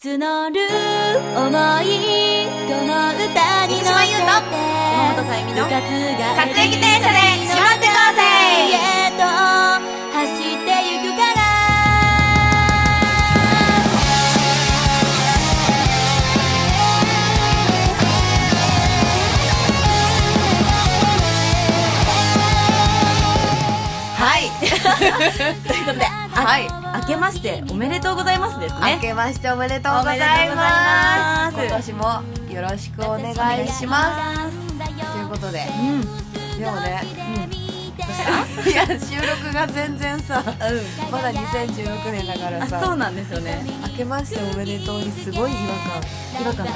募る想いこの歌に乗せて山本さゆみの部活が各駅停車でしまってこうぜへと走ってゆくからはいということで、 はい、 明けましておめでとうございますですね。 明けましておめでとうございます。 おめでとうございます。 今年もよろしくお願いします。ということで、でもね、いや収録が全然さ、まだ2016年だからさ、 そうなんですよね。 明けましておめでとうにすごい違和感だね。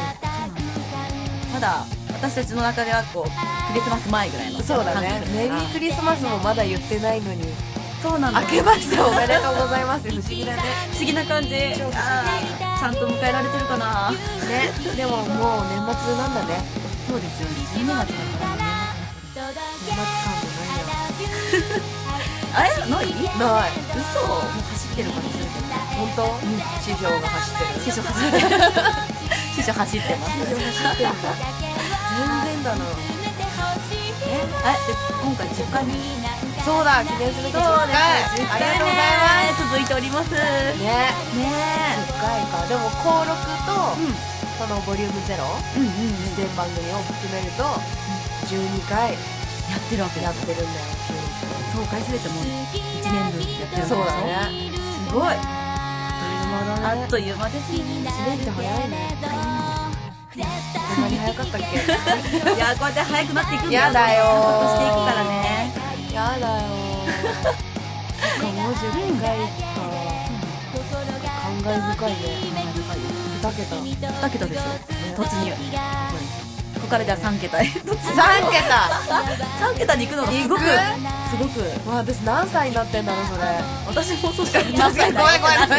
まだ私たちの中ではこうクリスマス前ぐらいのそうだね。メリークリスマスもまだ言ってないのに、 そうなんだ。 明けましておめでとうございます。不思議だね。 不思議な感じ。ちゃんと迎えられてるかな。 ね。でももう年末なんだね。 そうですよね。12月だから年末感じゃないや。 あれない？ ない。 嘘。もう走ってるかもしれないけど。 本当？師匠が走ってる。 師匠走ってる。師匠走ってます。 師匠走ってるんだ。全然だな。 今回10回目。 そうだ、記念すべき10回。ありがとうございます。 続いております。 ね10回か。でも登録と、そのボリューム0、出演番組を含めると、12回やってるわけやってるんだよ。 総回数でも1年分やってるわけでしょ。 そうだね。 すごい。 あっという間ですね。1年って早いね。こんなに早かったっけ？ いや、こうやって早くなっていくんだよ。 やだよー。 加速していくからね。 やだよー。もう10回か。感慨深いね。2桁でしょ。 突入。ここからじゃあ3桁へ。3桁に行くのがすごく私何歳になってんだろうそれ。 私もそうしかごめん先にこっ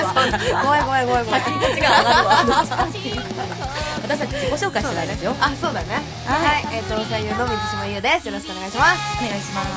ちが上がるわ。私たち自己紹介してないですよ。 あ、そうだね。はい、声優の水島優です。よろしくお願いします。 お願いします。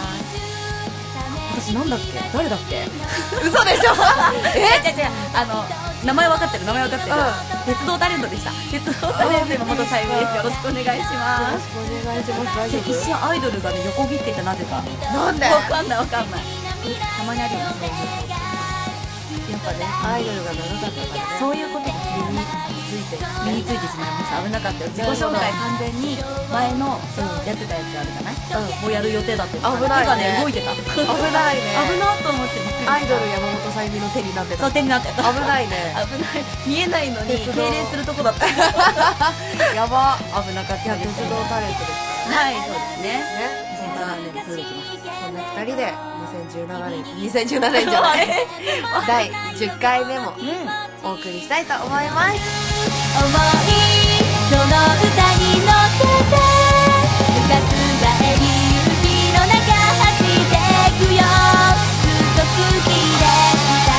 私なんだっけ、誰だっけ。 嘘でしょ。 違う、名前分かってる。鉄道タレントでした。鉄道タレント山本さゆみです。よろしくお願いします。 よろしくお願いします。大丈夫？ 一瞬アイドルがね横切っていた。なぜか。 なんで？ わかんない。たまにあるよね、そういうこと。やっぱね、 アイドルが長かったからね。 そういうことが身についてしまいました。危なかったよ。自己紹介完全に前のやってたやつあるじゃない？もうやる予定だった。 危ないね。 手がね動いてた。 危ないね。 危なと思って。 アイドル山本さゆみの手になってた。 そう、手になってた。 危ないね。 見えないのに痙攣するとこだった。 やば。 危なかったです。 鉄道タレントですからね。 はい、そうですね。2017年に続きます。 そんな2人で2017年じゃない第10回目もお送りしたいと思います。 思いその歌に乗せて部活帰り雪の中走ってくよ。ずっと好きでした。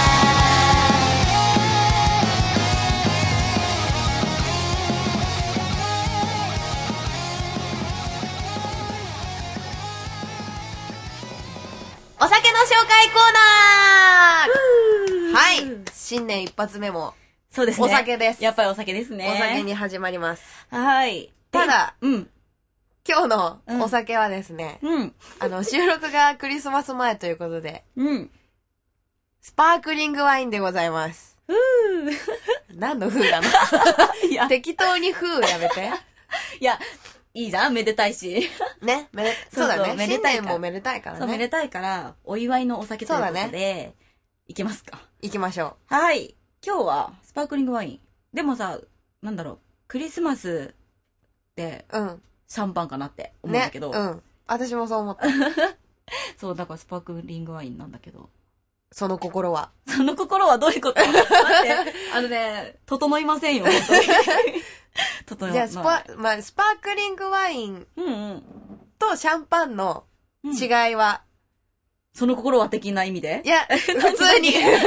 お酒の紹介コーナー。はい、新年一発目もそうですね。 お酒です。 やっぱりお酒ですね。 お酒に始まります。 はい。 ただ、今日のお酒はですね、収録がクリスマス前ということで、スパークリングワインでございます。何の風なの？適当に風やめて。 いや、いいじゃん、めでたいし。 ね、そうだね。新年もめでたいからね。 そう、めでたいから、お祝いのお酒ということで、いけますか？ いきましょう。はい。今日は、スパークリングワイン。でもさ、なんだろう、クリスマスで、シャンパンかなって思うんだけど。 私もそう思った。 そう、だからスパークリングワインなんだけど。 その心はどういうこと？待って、整いませんよ、本当に。 じゃあ、スパークリングワインとシャンパンの違いは、 その心は的な意味で？ いや、普通にだよ。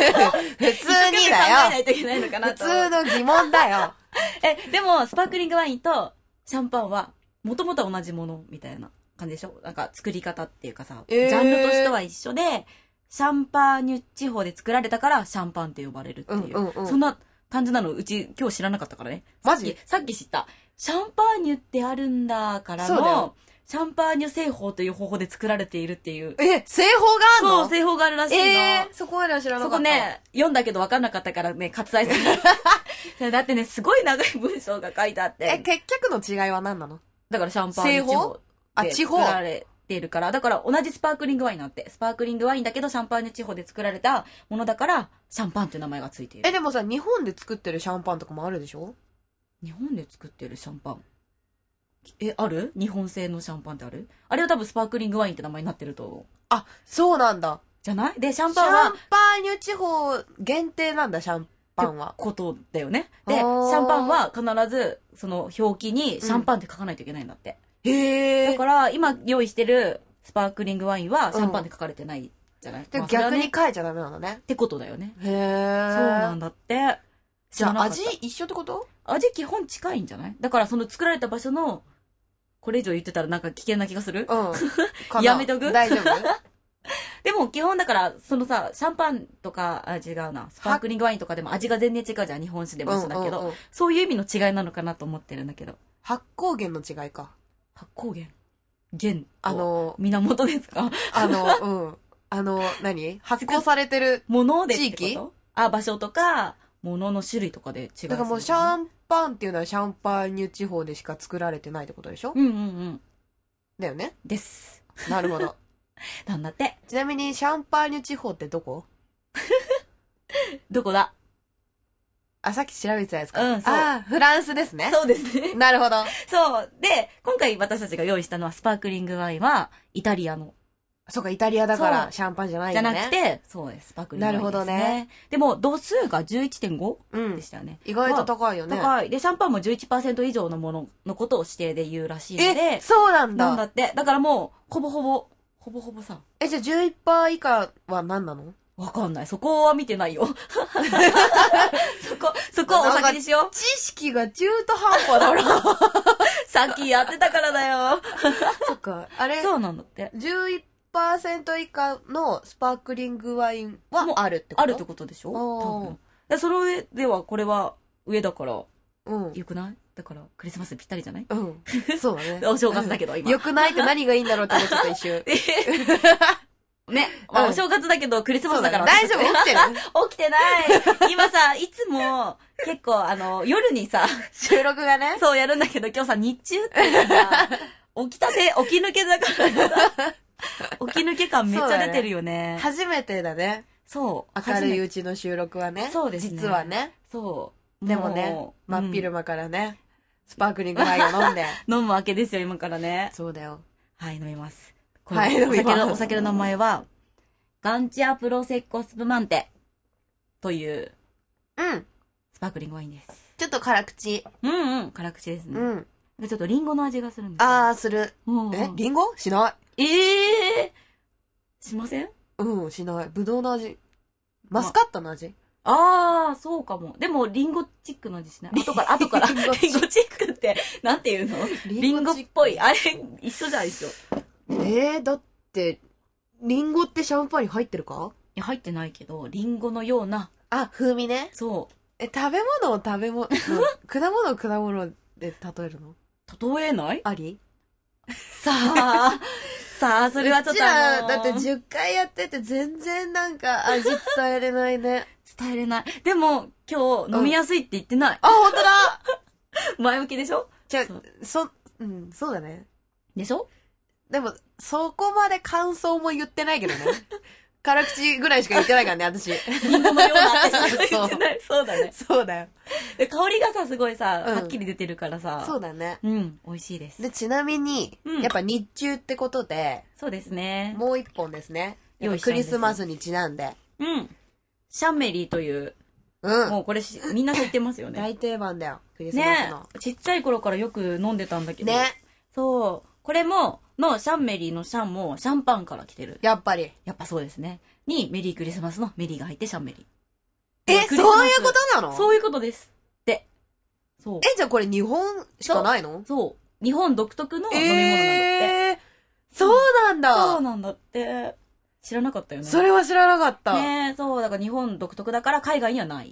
普通の疑問だよ。 でも、スパークリングワインとシャンパンは、もともとは同じものみたいな感じでしょ？なんか作り方っていうかさ、ジャンルとしては一緒で、シャンパーニュ地方で作られたからシャンパンって呼ばれるっていう。そんな感じなのうち今日知らなかったからね。 マジ？ さっき知った。シャンパーニュってあるんだからの、シャンパーニュ製法という方法で作られているっていう。 製法があるの？ そう、製法があるらしいの。 そこまでは知らなかった。 そこね、読んだけど分かんなかったからね、割愛する。だってね、すごい長い文章が書いてあって。 結局の違いは何なの？ だからシャンパーニュ地方で作られているから。だから同じスパークリングワインなんて。スパークリングワインだけどシャンパーニュ地方で作られたものだから、シャンパンっていう名前がついている。 でもさ、日本で作ってるシャンパンとかもあるでしょ？ 日本で作ってるシャンパン。ある？日本製のシャンパンってある？あれは多分スパークリングワインって名前になってると思う。 あ、そうなんだ。 じゃない？で、シャンパンは。 シャンパーニュ地方限定なんだ、シャンパンは。 ことだよね。で、シャンパンは必ず、その表記にシャンパンって書かないといけないんだって。 へー。 だから、今用意してるスパークリングワインはシャンパンって書かれてないじゃない？ で、逆に書いちゃダメなのね。 ってことだよね。 へー。 そうなんだって。 じゃあ味一緒ってこと？ 味基本近いんじゃない？だからその作られた場所の、これ以上言ってたらなんか危険な気がする？やめとく？ 大丈夫？ でも基本だから、そのさ、シャンパンとか、違うな、スパークリングワインとかでも味が全然違うじゃん、日本酒でも一緒だけど、そういう意味の違いなのかなと思ってるんだけど。 発酵源の違いか。 発酵源？源ですか？ 何？発酵されてるものでってこと？場所とか、ものの種類とかで違う。 だからもうシャンパンっていうのはシャンパーニュ地方でしか作られてないってことでしょ？だよね？ です。 なるほど。 なんだって。 ちなみにシャンパーニュ地方ってどこ？ どこだ？ さっき調べてたやつか。 そう。 フランスですね。 そうですね。 なるほど。 そう。で、今回私たちが用意したのはスパークリングワインは、イタリアの。 そうか、イタリアだからシャンパンじゃないよね。 じゃなくて、そうです。スパークリングワインですね。 なるほどね。 でも、度数が 11.5 でしたよね。 意外と高いよね。 高い。で、シャンパンも 11% 以上のもののことを指定で言うらしいので。 そうなんだ。 なんだって。だからもう、ほぼほぼさ。 じゃあ 11% 以下は何なの？ わかんない。そこは見てないよ。そこはお酒にしよう。 知識が中途半端だろ。 さっきやってたからだよ。 そっか。あれ？ そうなんだって。 11% 以下のスパークリングワインはあるってこと？ あるってことでしょ？多分。その上では、これは上だから、よくない？だから、クリスマスぴったりじゃない？ そうだね。 お正月だけど、今。 よくないって何がいいんだろうって思っちゃった一瞬。 ね。お正月だけど、クリスマスだから。 大丈夫？起きてる？ 起きてない。今さ、いつも、結構、夜にさ、 収録がね。 そうやるんだけど、今日さ、日中ってさ、起き抜けだからさ、起き抜け感めっちゃ出てるよね。 初めてだね。 そう。 明るいうちの収録はね。 そうですね。 実はね。 そう。 でもね、真っ昼間からね、スパークリングワインを飲んで。 飲むわけですよ、今からね。 そうだよ。 はい、飲みます。 はい、飲みます。 お酒の名前は、ガンチアプロセッコスプマンテという、スパークリングワインです。 ちょっと辛口。 辛口ですね。ちょっとリンゴの味がするんです。 する。リンゴ？しない。 しません？ しない。ぶどうの味。マスカットの味？ そうかも。でも、リンゴチックの味しない？後から。リンゴチックって、なんていうの？リンゴっぽい。あれ、一緒じゃん、一緒。 だって、リンゴってシャンパンに入ってるか？ いや、入ってないけど、リンゴのような。 風味ね。 そう。 食べ物を果物で例えるの？ 例えない？ あり？ さあ、それはちょっとだって10回やってて全然なんか味伝えれないね。 伝えれない。でも、今日飲みやすいって言ってない。 本当だ前向きでしょ？ そうだね。 でしょ？ でも、そこまで感想も言ってないけどね。辛口ぐらいしか言ってないからね、私。 リンゴのようなってしか言ってない。そうだね。 そうだよ。 で、香りがさ、すごいさ、はっきり出てるからさ。 そうだね。 美味しいです。 で、ちなみに、やっぱ日中ってことで、 そうですね。 もう一本ですね。クリスマスにちなんで。 シャンメリーという、もうこれみんな知ってますよね。 大定番だよ、クリスマスの。 ちっちゃい頃からよく飲んでたんだけど。 ね。 そう。これも、シャンメリーのシャンもシャンパンから来てる。 やっぱりそうですね。に、メリークリスマスのメリーが入ってシャンメリー。そういうことなの？ そういうことです。で。そう。 じゃあこれ日本しかないの？ そう。日本独特の飲み物なんだって。 そうなんだ。 そうなんだって。知らなかったよね。 それは知らなかった。 そう。だから日本独特だから海外にはない。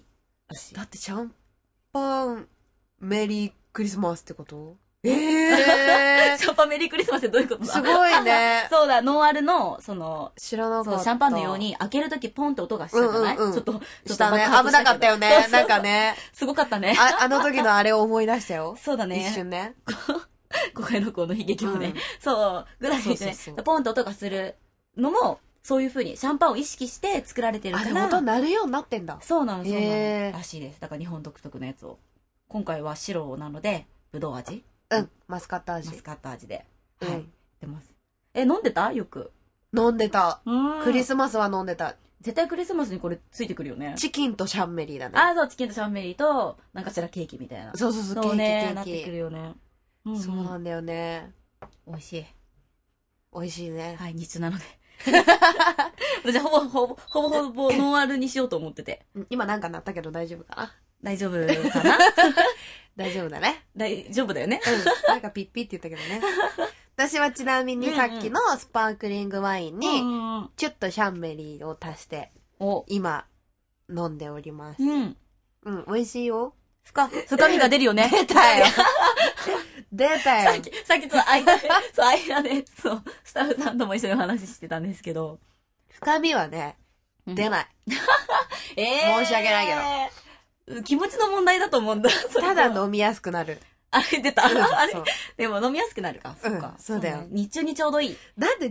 だってシャンパンメリークリスマスってこと？ シャンパンメリークリスマスってどういうことだ？ すごいね。 そうだ、ノンアルの、 知らなかった。 そう、シャンパンのように開けるときポンって音がしたじゃない？ちょっとしたね。危なかったよね。なんかね。 すごかったね。 あの時のあれを思い出したよ。 そうだね。 一瞬ね。 公開録音の悲劇もね。そう、ぐらいでね、ポンって音がするのも、そういう風にシャンパンを意識して作られてるから。 あれ音鳴るようになってんだ。 そうなの、そうなの。らしいです。だから日本独特のやつを。今回は白なので、ぶどう味？ うん、マスカット味。 マスカット味で。はい。出ます。飲んでた？よく。 飲んでた。クリスマスは飲んでた。 絶対クリスマスにこれついてくるよね。 チキンとシャンメリーだね。 あ、そう、チキンとシャンメリーと、なんかしらケーキみたいな。 そう、ケーキ。 なってくるよね。 そうなんだよね。 美味しい。 美味しいね。 はい、日中なので。じゃあ、ほぼノンアルにしようと思ってて。 今なんか鳴ったけど大丈夫かな？ 大丈夫かな？ 大丈夫だね。 大丈夫だよね。 なんかピッピって言ったけどね。私はちなみにさっきのスパークリングワインに、ちょっとシャンメリーを足して、今、飲んでおります。美味しいよ。 深みが出るよね。 出たよ。出たよ。 さっき間で、そう、スタッフさんとも一緒にお話ししてたんですけど。 深みはね、出ない。申し訳ないけど。気持ちの問題だと思うんだ。 ただ飲みやすくなる。 あれ出た。あれでも飲みやすくなるか。そっか。 そうだよ。 日中にちょうどいい。 だって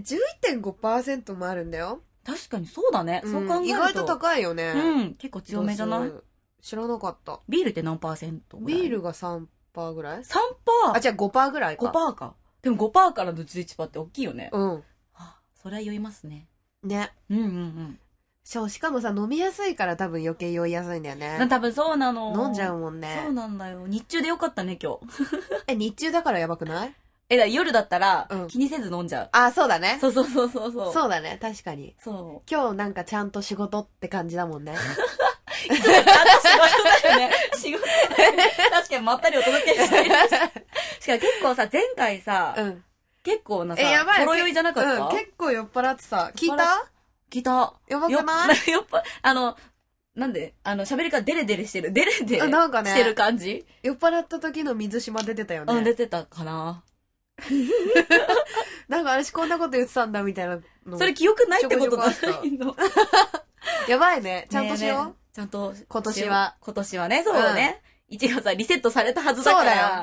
11.5% もあるんだよ。 確かにそうだね。そう考えると。 意外と高いよね。 結構強めじゃない？ 知らなかった。 ビールって何%ぐらい？ ビールが 3% ぐらい？ 3%？ あ、じゃあ 5% ぐらいか。 5% か。でも 5% からの 11% って大きいよね。それは酔いますね。 ね。しかもさ、飲みやすいから多分余計酔いやすいんだよね。 多分そうなの。 飲んじゃうもんね。 そうなんだよ。日中でよかったね、今日。日中だからやばくない？ 夜だったら気にせず飲んじゃう。 あ、そうだね。 そう。 そうだね、確かに。 そう。 今日なんかちゃんと仕事って感じだもんね。 ちゃんと仕事だよね。仕事だよね。確かにまったりお届けしてる。しかも結構さ、前回さ、結構なさ、 やばい。 ほろ酔いじゃなかった？ 結構酔っ払ってさ、聞いた？やばくない？ なんで、喋り方デレデレしてる。デレデレなんかね、 してる感じ？ 酔っ払った時の水島出てたよね。 出てたかな。 なんか私こんなこと言ってたんだみたいなの。 それ記憶ないってことだの。 やばいね。ちゃんとしよう。 ちゃんと。 今年はね、そうね。1月はリセットされたはずだから。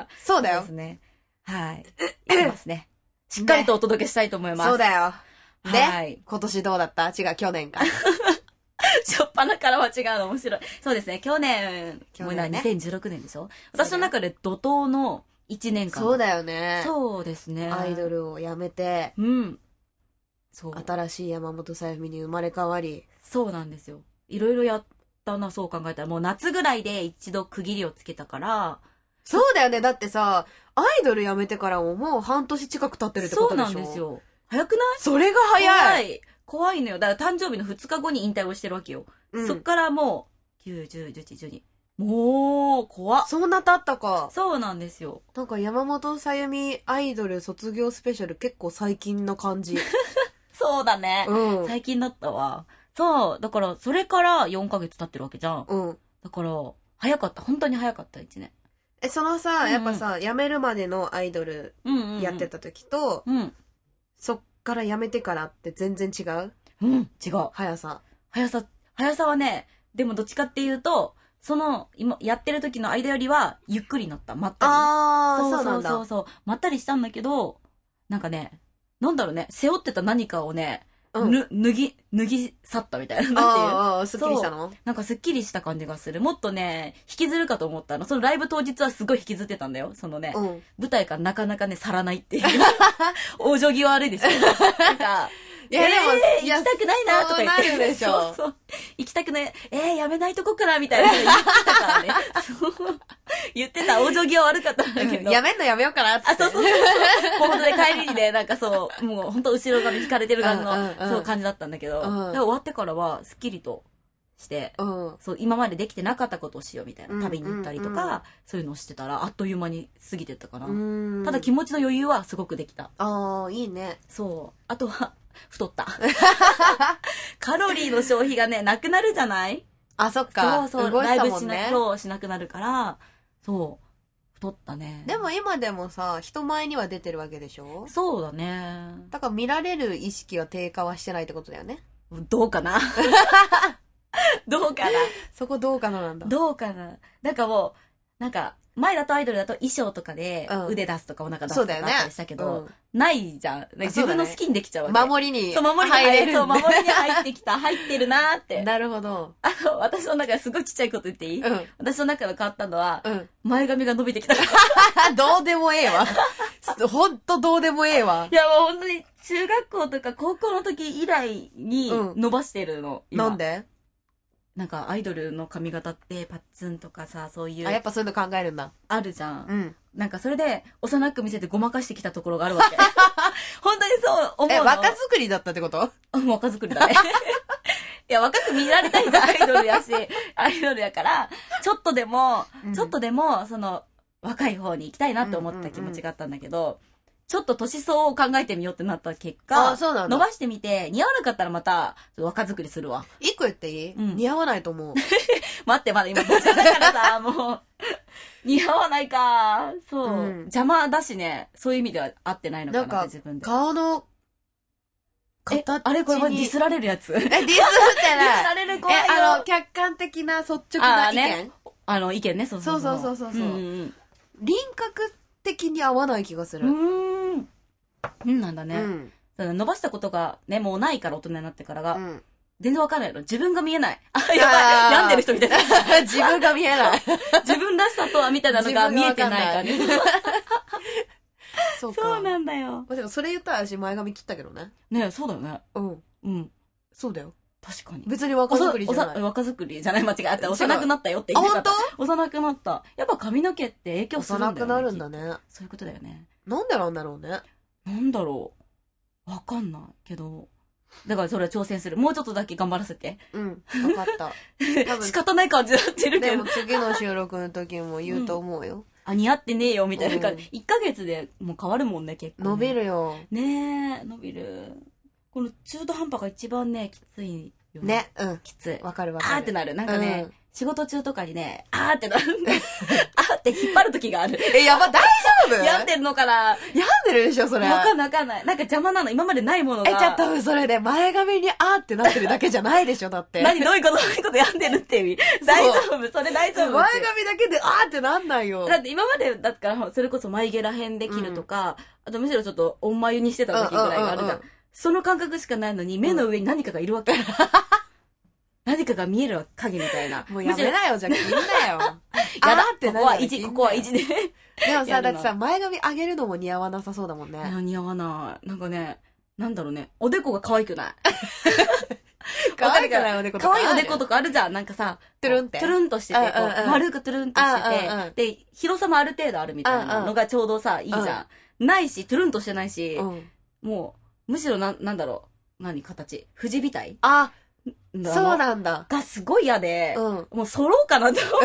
そうだよ。 そうですね。はい。いきますね。しっかりとお届けしたいと思います。 そうだよ。で、今年どうだった？違う、去年か。 しょっぱなからは違うの面白い。そうですね、去年ね、2016年でしょ？私の中で怒涛の1年間。 そうだよね。 そうですね。 アイドルを辞めて、そう。新しい山本さゆみに生まれ変わり。 そうなんですよ。いろいろやったな、そう考えたら。もう夏ぐらいで一度区切りをつけたから。 そうだよね。だってさ、アイドル辞めてからももう半年近く経ってるってことでしょ？ そうなんですよ。早くない？ それが早い。 怖いのよ。だから誕生日の2日後に引退をしてるわけよ。そっからもう、9、10、11、12。もう、怖っ。 そんな経ったか。 そうなんですよ。 なんか山本さゆみアイドル卒業スペシャル結構最近な感じ。 そうだね。最近だったわ。そう。だから、それから4ヶ月経ってるわけじゃん。だから、早かった。本当に早かった、1年。 そのさ、やっぱさ、辞めるまでのアイドルやってた時と、そっから辞めてからって全然違う？ 違う。 速さはね、でもどっちかっていうと、今、やってる時の間よりは、ゆっくりになった。まったり。そうなんだ。そう。まったりしたんだけど、なんかね、なんだろうね、背負ってた何かをね、脱ぎ去ったみたいな。なんていう。 すっきりしたの？ なんかすっきりした感じがする。もっとね、引きずるかと思ったの。そのライブ当日はすごい引きずってたんだよ。そのね、舞台からなかなかね、去らないっていう。往生際悪いですよ。なんか、 いやでも、 行きたくないなとか言って。 そうなるでしょ。 そう。行きたくない。やめないとこからみたいな言ってたからね。言ってた。往生際悪かったんだけど。 やめんのやめようかなって。 そう。もう本当に帰りにね、なんかそう、もう本当後ろ髪引かれてる感じの、そう感じだったんだけど、終わってからはすっきりとして、そう、今までできてなかったことをしようみたいな。旅に行ったりとか、そういうのをしてたら、あっという間に過ぎてったかな。ただ気持ちの余裕はすごくできた。 いいね。 そう。あとは、太った。カロリーの消費がね、なくなるじゃない？ あ、そっか。 そう、 動いてたライブもんね。 しなくなるから、そう、太ったね。 でも今でもさ、人前には出てるわけでしょ？ そうだね。 だから見られる意識は低下はしてないってことだよね。 どうかなどうかなそこどうかななんだ。 どうかななんかもう、なんか、前だとアイドルだと衣装とかで腕出すとかお腹出すとかあったりしたけど、ないじゃん。自分の好きにできちゃうわけ。 守りにそう、守りに入れる。そう、守りに入ってきた。入ってるなーって。 なるほど。 私の中ですごいちっちゃいこと言っていい？私の中で変わったのは、前髪が伸びてきた。 どうでもええわ。ほんとどうでもええわ。 いやもう本当に中学校とか高校の時以来に伸ばしてるの。 なんで？ なんかアイドルの髪型ってパッツンとかさ、そういう。 あ、やっぱそういうの考えるんだ。 あるじゃん。なんかそれで幼く見せてごまかしてきたところがあるわけ。本当にそう思うの。 若作りだったってこと？ 若作りだね。いや、若く見られたいじゃん、アイドルやし。アイドルやから、ちょっとでも、その、若い方に行きたいなって思った気持ちがあったんだけど、ちょっと年相を考えてみようってなった結果、伸ばしてみて、似合わなかったらまた、若作りするわ。 一個言っていい？似合わないと思う。 待って、まだ今、どちらだからさ、もう、似合わないか。そう。邪魔だしね、そういう意味では合ってないのかなって自分で。 顔の、 あれこれディスられるやつ。 ディスってない。ディスられる怖いよ。 客観的な率直な意見？ 意見ね、そう。 輪郭的に合わない気がする。 なんだね。伸ばしたことがね、もうないから大人になってからが。全然わかんないの。自分が見えない。あ、やばい。病んでる人みたいな。 自分が見えない。 自分らしさとはみたいなのが見えてない感じ。 そうか。 そうなんだよ。 でもそれ言ったら私前髪切ったけどね。 ねえ、そうだよね。 そうだよ。 確かに。 別に若作りじゃない。 若作りじゃない、間違えた。幼くなったよって言い方。 あ、本当？ 幼くなった。やっぱ髪の毛って影響するんだよね。 幼くなるんだね。 そういうことだよね。 なんでなんだろうね。 なんだろう。わかんないけど。だからそれは挑戦する。もうちょっとだけ頑張らせて。 わかった。 多分仕方ない感じになってるけど。 でも次の収録の時も言うと思うよ。 似合ってねえよみたいな感じ。1ヶ月でもう変わるもんね、結構。 伸びるよ。 ねえ、伸びる。この中途半端が一番ね、きついよね。 きつい。わかるわかる。 あーってなる。なんかね、仕事中とかにね、あーってなる。あーって引っ張る時がある。 やば、大丈夫？ 病んでるのかな？ 病んでるでしょ、それ。 わかんない。なんか邪魔なの。今までないものが。 じゃあ多分それで前髪にあーってなってるだけじゃないでしょ、だって。 どういうこと病んでるって意味。大丈夫？それ大丈夫？ 前髪だけであーってなんないよ。 だって今までだったら、それこそ眉毛ら辺で切るとか、あとむしろちょっとお眉にしてた時ぐらいがあるじゃん。その感覚しかないのに、目の上に何かがいるわけ。何かが見える影みたいな。 もうやめなよ、じゃあ切んなよ。 やだって、ここは意地で。 でもさ、だってさ、前髪上げるのも似合わなさそうだもんね。 似合わない。なんかね、なんだろうね、おでこが可愛くない。 可愛くないおでことか。 可愛いおでことかあるじゃん。なんかさ、 トゥルンって。 トゥルンとしてて、丸くトゥルンとしてて、で、広さもある程度あるみたいなのがちょうどさ、いいじゃん。ないし、トゥルンとしてないし、もう、むしろなんだろう。形。富士みたい？ あ、そうなんだ。 がすごい嫌で、もう揃うかなって思う。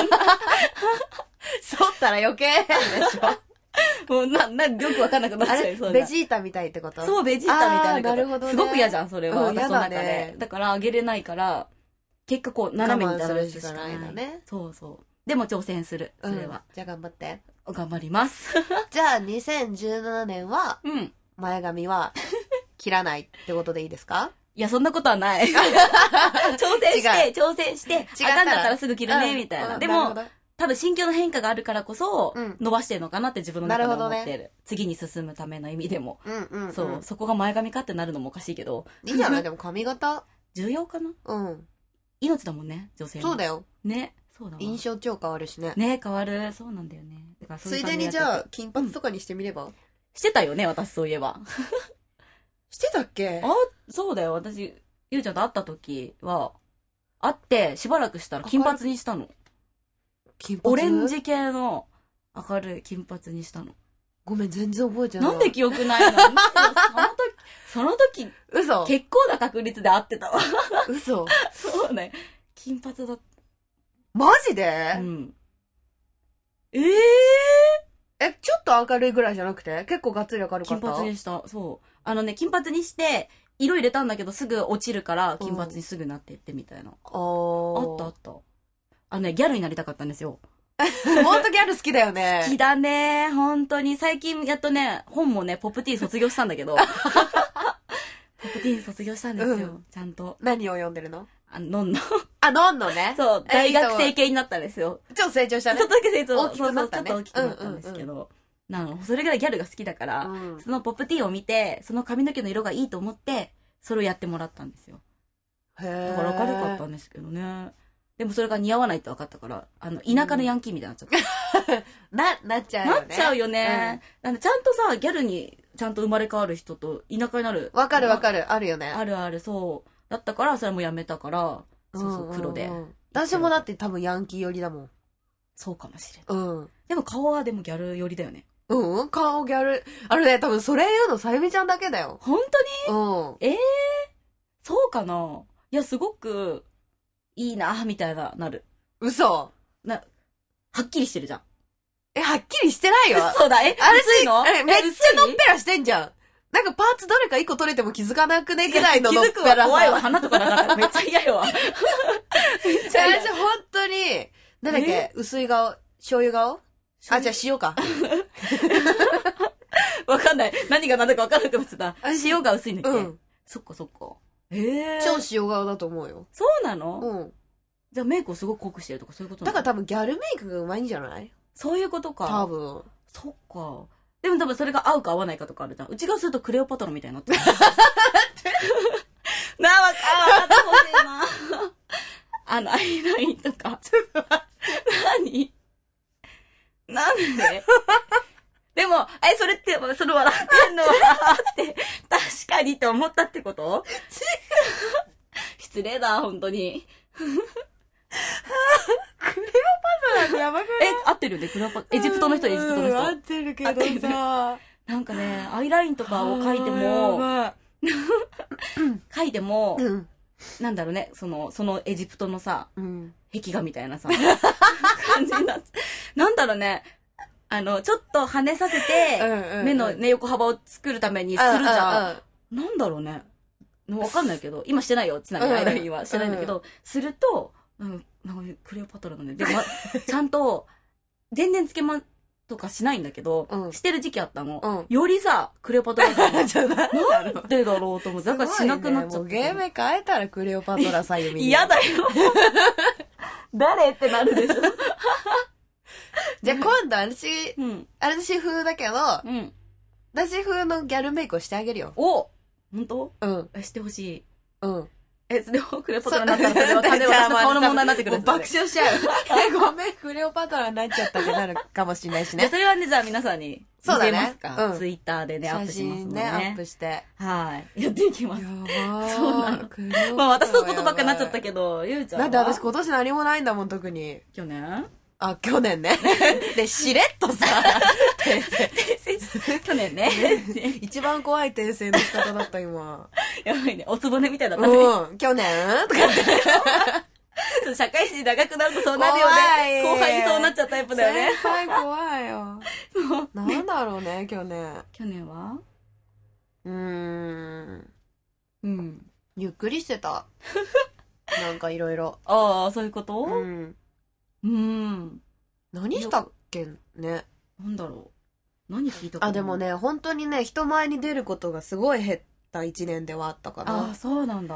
揃ったら余計変でしょ。 もうよくわかんなくなっちゃう。 ベジータみたいってこと？ そう、ベジータみたいな。 なるほどね。 すごく嫌じゃん、それは。 私の中で。だからあげれないから、結果こう、斜めに垂らすしかないんだね。 そう。でも挑戦する、それは。 じゃあ頑張って。 頑張ります。 じゃあ2017年は、前髪は切らないってことでいいですか？ いや、そんなことはない。挑戦して、あかんだったらすぐ切るね、みたいな。でも、多分心境の変化があるからこそ、伸ばしてるのかなって自分の中で思ってる。次に進むための意味でも。そう、そこが前髪かってなるのもおかしいけど。 いいじゃない？でも髪型。 重要かな？命だもんね、女性の。 そうだよ。 ね。そうだわ。 印象超変わるしね。 ね、変わる。そうなんだよね。 ついでにじゃあ、金髪とかにしてみれば？ してたよね、私そういえば。 してたっけ？ そうだよ。私、ゆうちゃんと会った時は、会ってしばらくしたら金髪にしたの。オレンジ系の明るい金髪にしたの。 ごめん、全然覚えてない。 なんで記憶ないの？その時、 嘘。 結構な確率で会ってたわ。 嘘。 そうね。金髪だった。 マジで？ ちょっと明るいぐらいじゃなくて結構がっつり明るかった？ 金髪にした。そう。金髪にして、 色入れたんだけどすぐ落ちるから金髪にすぐなってってみたいな。あったあった。ギャルになりたかったんですよ。 ほんとギャル好きだよね。 好きだね。本当に。最近やっとね、本もね、ポップティーン卒業したんだけど。ポップティーン卒業したんですよ。ちゃんと。 何を読んでるの？ のんの。 のんのね。 そう、大学生系になったんですよ。 ちょっと成長したね。 ちょっとだけ成長。 大きくなったね。 ちょっと大きくなったんですけど。それぐらいギャルが好きだから、そのポップティーンを見て、その髪の毛の色がいいと思って、それをやってもらったんですよ。だから明るかったんですけどね。でもそれが似合わないって分かったから、田舎のヤンキーみたいになっちゃった。 なっちゃうよね。 なっちゃうよね。ちゃんとさ、ギャルにちゃんと生まれ変わる人と田舎になる。 わかる。あるよね。 ある、そう。だったから、それもやめたから、そう、黒で。 私もだって多分ヤンキー寄りだもん。 そうかもしれない。でも顔はでもギャル寄りだよね。 顔ギャル。多分それ言うのさゆみちゃんだけだよ。 本当に？そうかな？いや、すごく、いいな、みたいなる。 嘘。 はっきりしてるじゃん。 はっきりしてないよ。 そうだ、薄いの？ めっちゃのっぺらしてんじゃん。なんかパーツどれか一個取れても気づかなくねぐらいののっぺらさ。 気づくわ、怖いわ、鼻とかなかったらめっちゃ嫌よ。めっちゃ嫌。本当に、なんだっけ、薄い顔、醤油顔？じゃあ塩か。 わかんない。何が何だかわかんなくなっちゃった。塩が薄いんだっけ？そっか。超塩顔だと思うよ。 そうなの？じゃあメイクをすごく濃くしてるとかそういうことなの？ だから多分ギャルメイクが上手いんじゃない？ そういうことか。 多分。 そっか。でも多分それが合うか合わないかとかあるじゃん。うちがするとクレオパトラみたいになってる。わかってほしいな。アイラインとか。ちょっと待って。なんででも、それって、それ笑ってんのは、って確かにって思ったってこと？失礼だ、本当に。 クレオパトラってやばくない？ 合ってるよね、クレオパトラ。エジプトの人。 合ってるけどさ。 なんかね、アイラインとかを描いても、なんだろうね、そのエジプトのさ、壁画みたいなさ、感じになって。なんだろうね、ちょっと跳ねさせて、目のね、横幅を作るためにするじゃん。なんだろうね。わかんないけど、今してないよ、ちなみにアイラインはしてないんだけど、すると、なんかクレオパトラのね、でも、ちゃんと、全然つけまとかしないんだけど、してる時期あったの。よりさ、クレオパトラなんでだろうと思って、だからしなくなっちゃった。 芸名変えたらクレオパトラさゆみ。 嫌だよ。誰ってなるでしょ。 じゃあ今度私風だけど、私風のギャルメイクをしてあげるよ。 ほんと？してほしい。それをクレオパトラになったら、それは私の顔の問題になってくる。 爆笑しちゃう。ごめん、クレオパトラになっちゃったってなるかもしれないしね。 じゃあそれはね、じゃあ皆さんに見せますか？ツイッターでね、アップしますもんね。 写真ね、アップして。 はい。やっていきます。 やばー。そうなの。まあ私のことばっかになっちゃったけど、ゆうちゃんは？ だって私今年何もないんだもん、特に。 去年去年ね。で、しれっとさ、 去年ね。 一番怖い訂正の仕方だった、今。 やばいね。おつぼねみたいだったね。 去年とかって。 社会人長くなるとそうなるよね。後輩にそうなっちゃったタイプだよね。 先輩怖いよ。なんだろうね、去年。 去年は？ ゆっくりしてた。なんかいろいろ。 ああ、そういうこと？ 何したっけね。 なんだろう。何聞いたかな。 でもね、本当にね、人前に出ることがすごい減った一年ではあったから。 そうなんだ。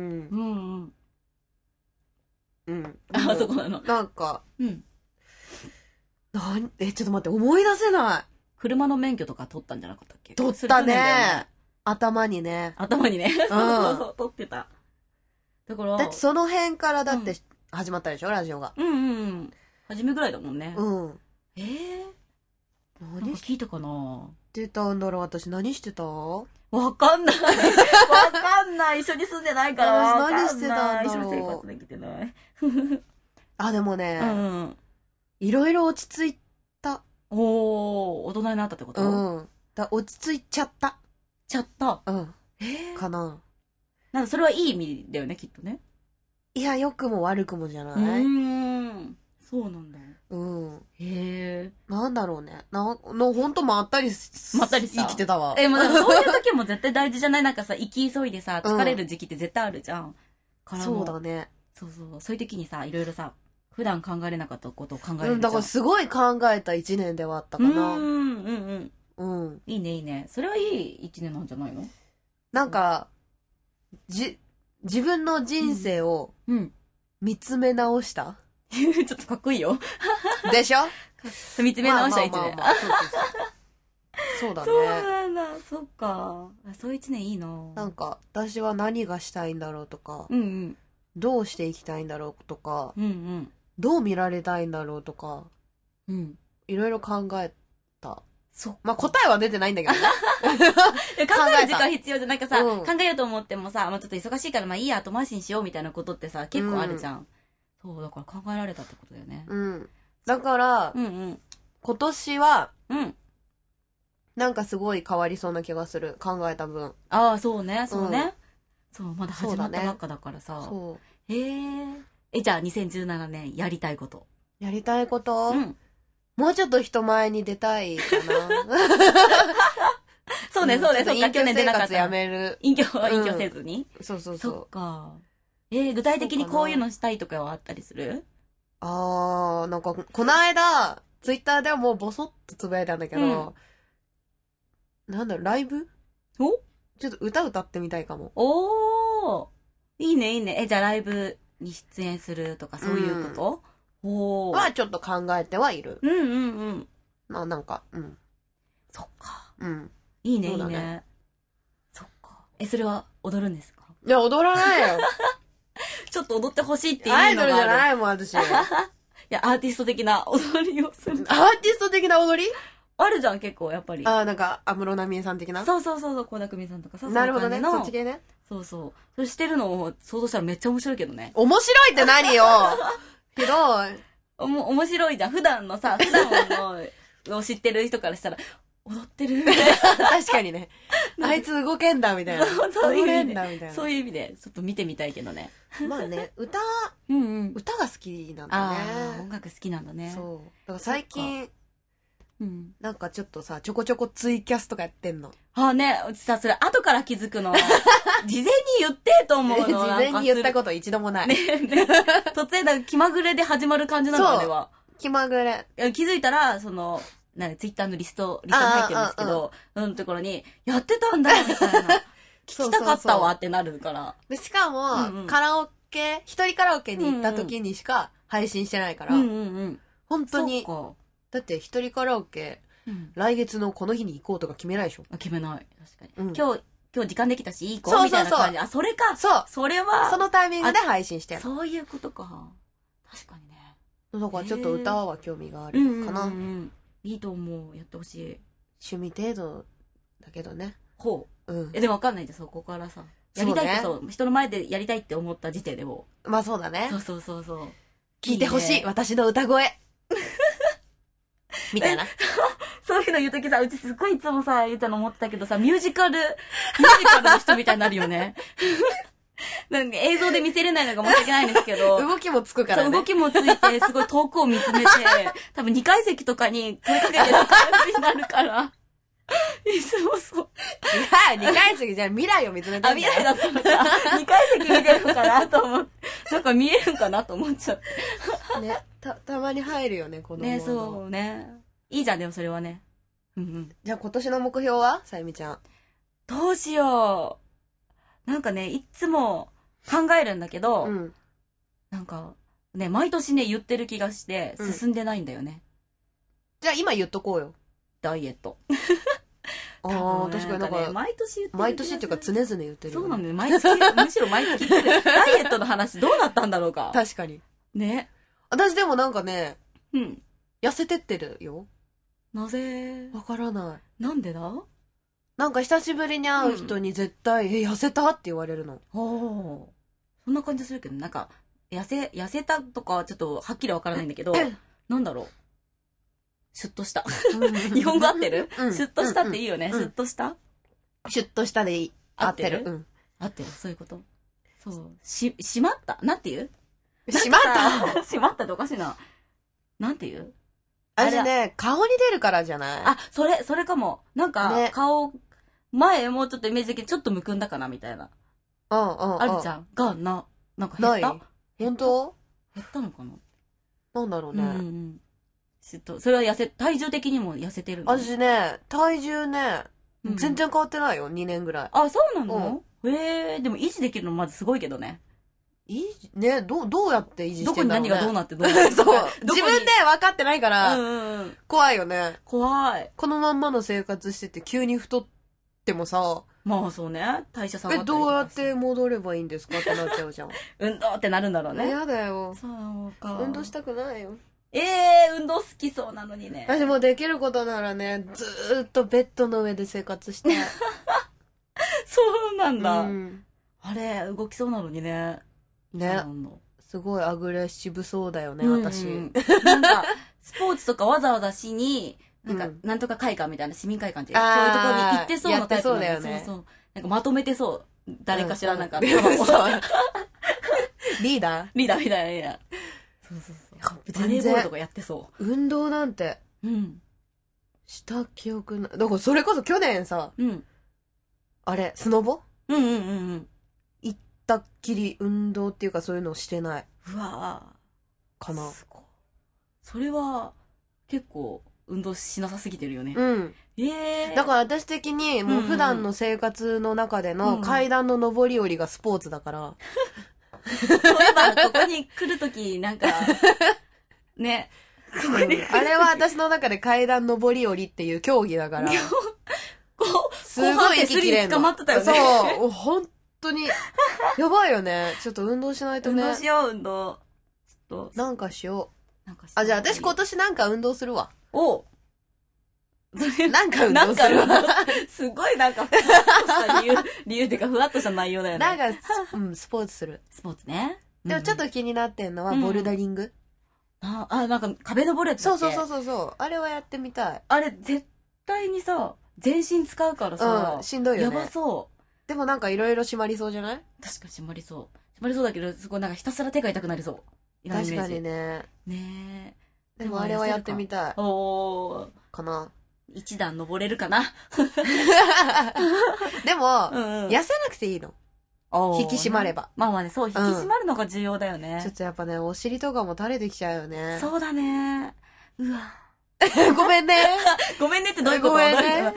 そこなの。 なんか、ちょっと待って、思い出せない。 車の免許とか取ったんじゃなかったっけ？ 取ったね。頭にね。 そう、取ってた。だから。 だってその辺からだって始まったでしょ、ラジオが。 初めぐらいだもんね。 何聞いたかな？ 出たんだろう、私何してた？ わかんない。一緒に住んでないからわかんない。 何してたんだろう。 一緒に生活できてない。 でもね、いろいろ落ち着いた。 大人になったってこと？ 落ち着いちゃった。かな。 なんかそれはいい意味だよね、きっとね。 いや、良くも悪くもじゃない？ そうなんだ。 何なんだろうね。ほんとまったりさ。 生きてたわ。 もうそういう時も絶対大事じゃない？なんかさ、生き急いでさ、疲れる時期って絶対あるじゃん。 そうだね。 そう。そういう時にさ、いろいろさ、普段考えれなかったことを考えれるじゃん。 だからすごい考えた一年ではあったかな。いいいね。それはいい一年なんじゃないの？ なんか、自分の人生を見つめ直した。 ちょっとかっこいいよ。 でしょ？ 見つめ直した一年。 そうだね。 そうなんだ。そっか。そういう一年いいな。 なんか、私は何がしたいんだろうとか、どうしていきたいんだろうとか、どう見られたいんだろうとか、いろいろ考えた。まあ答えは出てないんだけどね。 考える時間必要じゃん。なんかさ、考えようと思ってもさ、まあちょっと忙しいからまあいいや後回しにしようみたいなことってさ、結構あるじゃん。そう、だから考えられたってことだよね。 だから、今年は、なんかすごい変わりそうな気がする。考えた分。 ああ、そうね。そう、まだ始まったばっかだからさ。じゃあ2017年やりたいこと。 やりたいこと？もうちょっと人前に出たいかな。 そうね。 去年出なかった。やめる。 隠居せずに。 そう。 そっか。具体的にこういうのしたいとかはあったりする？ なんか、この間、ツイッターではもうボソッとつぶやいたんだけど、なんだろう、ライブ？ちょっと歌歌ってみたいかも。 いいね。じゃあライブに出演するとかそういうこと？ はちょっと考えてはいる。まあなんか、 そっか。いいね。そっか。それは踊るんですか？ いや、踊らないよ。 ちょっと踊ってほしいっていうのがある。 アイドルじゃないもん、私。いや、アーティスト的な踊りをする。 アーティスト的な踊り？ あるじゃん、結構、やっぱり。 なんか、安室奈美恵さん的な？ そう、倖田來未さんとかさ。 なるほどね、そっち系ね。 そう。それしてるのを想像したらめっちゃ面白いけどね。 面白いって何よ。ひどい。 面白いじゃん。普段のを知ってる人からしたら、踊ってる。 確かにね。あいつ動けんだ、みたいな。 そういう意味だ、みたいな。 そういう意味で、ちょっと見てみたいけどね。 まあね、歌が好きなんだね。 音楽好きなんだね。 そう。だから最近、なんかちょっとさ、ちょこちょこツイキャスとかやってんの。 うちさ、それ後から気づくの。事前に言ってと思うの。 事前に言ったこと一度もない。 突然、気まぐれで始まる感じなの、あれは。 気まぐれ。 気づいたら、ツイッターのリストに入ってるんですけど、ところに、やってたんだ、みたいな。聞きたかったわってなるから。 で、しかも、一人カラオケに行った時にしか配信してないから、本当に、だって一人カラオケ、来月のこの日に行こうとか決めないでしょ？ 決めない。確かに。今日時間できたし、行こうみたいな感じ。それか。 そう。 それは。 そのタイミングで配信してる。 そういうことか。確かにね。 だからちょっと歌は興味があるかな。 いいと思う。やってほしい。 趣味程度だけどね。 でもわかんないじゃん、そこからさ。やりたいって人の前でやりたいって思った時点でも。 まあそうだね。 そう。 聞いてほしい、私の歌声。みたいな。 そういうの言うときさ、うちすっごいいつもさ、言ったの思ってたけどさ、ミュージカルの人みたいになるよね。なんか映像で見せれないのが申し訳ないんですけど。 動きもつくからね。 動きもついて、すごい遠くを見つめて、多分2階席とかに声かけてる感じになるから。いつもそう。 いや、2階席じゃ未来を見つめてる。 未来だったのか。2階席見てるのかなと思って。なんか見えるんかなと思っちゃって。 ね、たまに入るよね、子供の。 ね、そうね。いいじゃん、でもそれはね。 じゃあ今年の目標はさゆみちゃん。 どうしよう。なんかね、いつも考えるんだけど、なんか、ね、毎年ね、言ってる気がして、進んでないんだよね。 じゃあ今言っとこうよ。 ダイエット。 確かになんか、 毎年言ってる。 毎年っていうか常々言ってる。 そうなんだよ。毎月、むしろ毎月言ってる。ダイエットの話どうなったんだろうか。 確かに。 ね。 私でもなんかね、痩せてってるよ。 なぜ？ わからない。 なんでだ？ なんか久しぶりに会う人に絶対、痩せたって言われるの。 そんな感じするけど、なんか、痩せたとかはちょっとはっきりわからないんだけど、なんだろう。シュッとした。日本語合ってる？シュッとしたっていいよね。シュッとした？ シュッとしたでいい。合ってる？ 合ってる。そういうこと。そう。しまったなんて言う？ しまったしまったっておかしいな。なんて言う？ 私ね、顔に出るからじゃない？ あ、それかも。なんか、ね、顔、前もうちょっとイメージ的にちょっとむくんだかなみたいな。あるじゃん。が、なんか減った？ 本当？ 減ったのかな？ なんだろうね。 それは体重的にも痩せてるの？ 私ね、体重ね、全然変わってないよ、2年ぐらい。 あ、そうなの？でも維持できるのまずすごいけどね。 ね、どうやって維持してんだろうね。 どこに何がどうなってどうなって。 そう。自分で分かってないから、怖いよね。 怖い。 このまんまの生活してて急に太ってもさ、 まあそうね。代謝下がったりとか。 どうやって戻ればいいんですかってなっちゃうじゃん。 運動ってなるんだろうね。 嫌だよ。 そうか。 運動したくないよ。 運動好きそうなのにね。 私もできることならね、ずーっとベッドの上で生活して。 そうなんだ。あれ、動きそうなのにね。 ね。すごいアグレッシブそうだよね、私。 なんか、スポーツとかわざわざしに、なんとか会館みたいな市民会館っていう、そういうところに行ってそうなタイプなんだよね。そう。なんかまとめてそう。誰かしらなんか、リーダーみたいな。そう。バレーボールとかやってそう。 運動なんて、した記憶ない。だからそれこそ去年さ、あれ、スノボ？行ったっきり運動っていうかそういうのをしてない。 うわぁ。かな。 それは、結構、運動しなさすぎてるよね。だから私的に、もう普段の生活の中での階段の上り下りがスポーツだから。 そういえば、ここに来るとき、なんか、ね。 あれは私の中で階段上り下りっていう競技だから。すごい息切れんの。 捕まってたよね。 そう、本当に。やばいよね。ちょっと運動しないとね。 運動しよう、運動。 ちょっと。なんかしよう。じゃあ私今年なんか運動するわ。なんか運動するわ。 すごいなんか、ふわっとした理由っていうか、ふわっとした内容だよね。 なんか、スポーツする。 スポーツね。 でもちょっと気になってんのは、ボルダリング。 なんか壁登るやつだっけ？ そう。あれはやってみたい。 あれ、絶対にさ、全身使うからさ、 しんどいよね。 やばそう。 でもなんかいろいろ締まりそうじゃない？ 確かに締まりそう。締まりそうだけど、すごいなんかひたすら手が痛くなりそう。 確かにね。 ねえ。でもあれはやってみたい。かな。 一段登れるかな。 でも、痩せなくていいの。引き締まれば。 まあね、そう、引き締まるのが重要だよね。 ちょっとやっぱね、お尻とかも垂れてきちゃうよね。 そうだね。うわ。 ごめんね。 ごめんねってどういうこと？ ごめんね。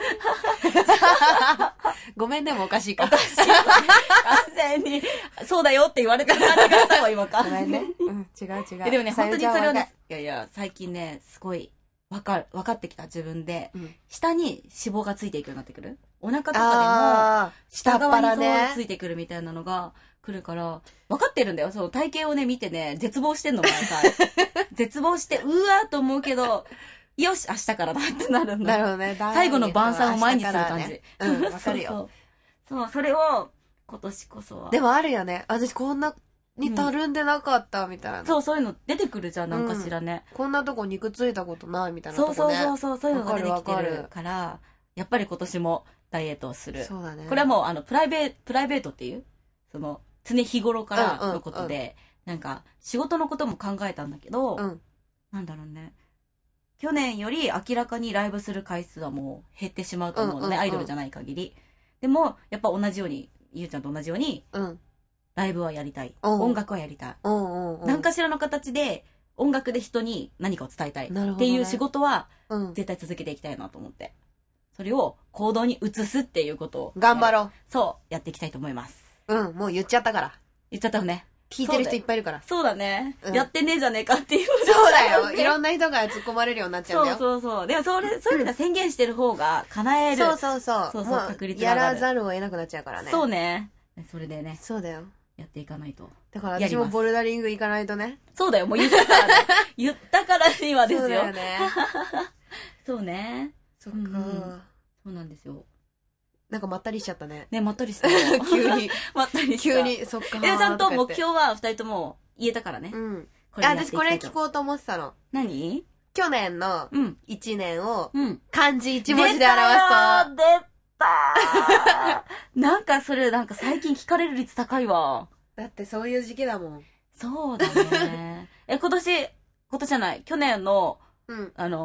ごめんねもおかしいか。 おかしい。完全に、そうだよって言われてる感じがしたわ、今か。 ごめんね。違う。 でもね、本当にそれをね、いや、最近ね、すごい、分かってきた自分で、下に脂肪がついていくようになってくる。お腹とかでも、下側についてくるみたいなのが来るから、分かってるんだよ。その体型をね、見てね、絶望してんの、毎回。絶望して、うわーと思うけど、よし、明日からだってなるんだ。 なるほどね。 最後の晩餐を前にする感じ。 わかるよ。 そう、それを、今年こそは。 でもあるよね。私こんなにたるんでなかった、みたいな。 そういうの出てくるじゃん、なんかしらね。 こんなとこ肉ついたことない、みたいなとこね。 そういうのが出てきてるから、やっぱり今年もダイエットをする。 そうだね。 これはもう、プライベートっていう、常日頃からのことで、なんか、仕事のことも考えたんだけど、なんだろうね。去年より明らかにライブする回数はもう減ってしまうと思うのね、アイドルじゃない限り。でも、やっぱ同じように、ゆうちゃんと同じように、ライブはやりたい。音楽はやりたい。何かしらの形で、音楽で人に何かを伝えたい。っていう仕事は、絶対続けていきたいなと思って。それを行動に移すっていうことを。 頑張ろう。 そう、やっていきたいと思います。 もう言っちゃったから。 言っちゃったよね。 聞いてる人いっぱいいるから。 そうだね。やってねえじゃねえかっていう。 そうだよ。いろんな人が突っ込まれるようになっちゃうんだよ。 そう。でもそういうの宣言してる方が叶える。 そう。 確率が上がる。 やらざるを得なくなっちゃうからね。 そうね。それでね。 そうだよ。 やっていかないと。 だから私もボルダリング行かないとね。 そうだよ。もう言ったからね。言ったからにはですよ。 そうだよね。 そうね。 そっか。 そうなんですよ。 なんかまったりしちゃったね。 ね、まったりした。 急に。 まったりした。 急に、そっか。 ちゃんと目標は二人とも言えたからね。 私これ聞こうと思ってたの。 何？ 去年の1年を漢字1文字で表すと。 出たなんかそれ、なんか最近聞かれる率高いわ。 だってそういう時期だもん。 そうだね。今年じゃない、去年の、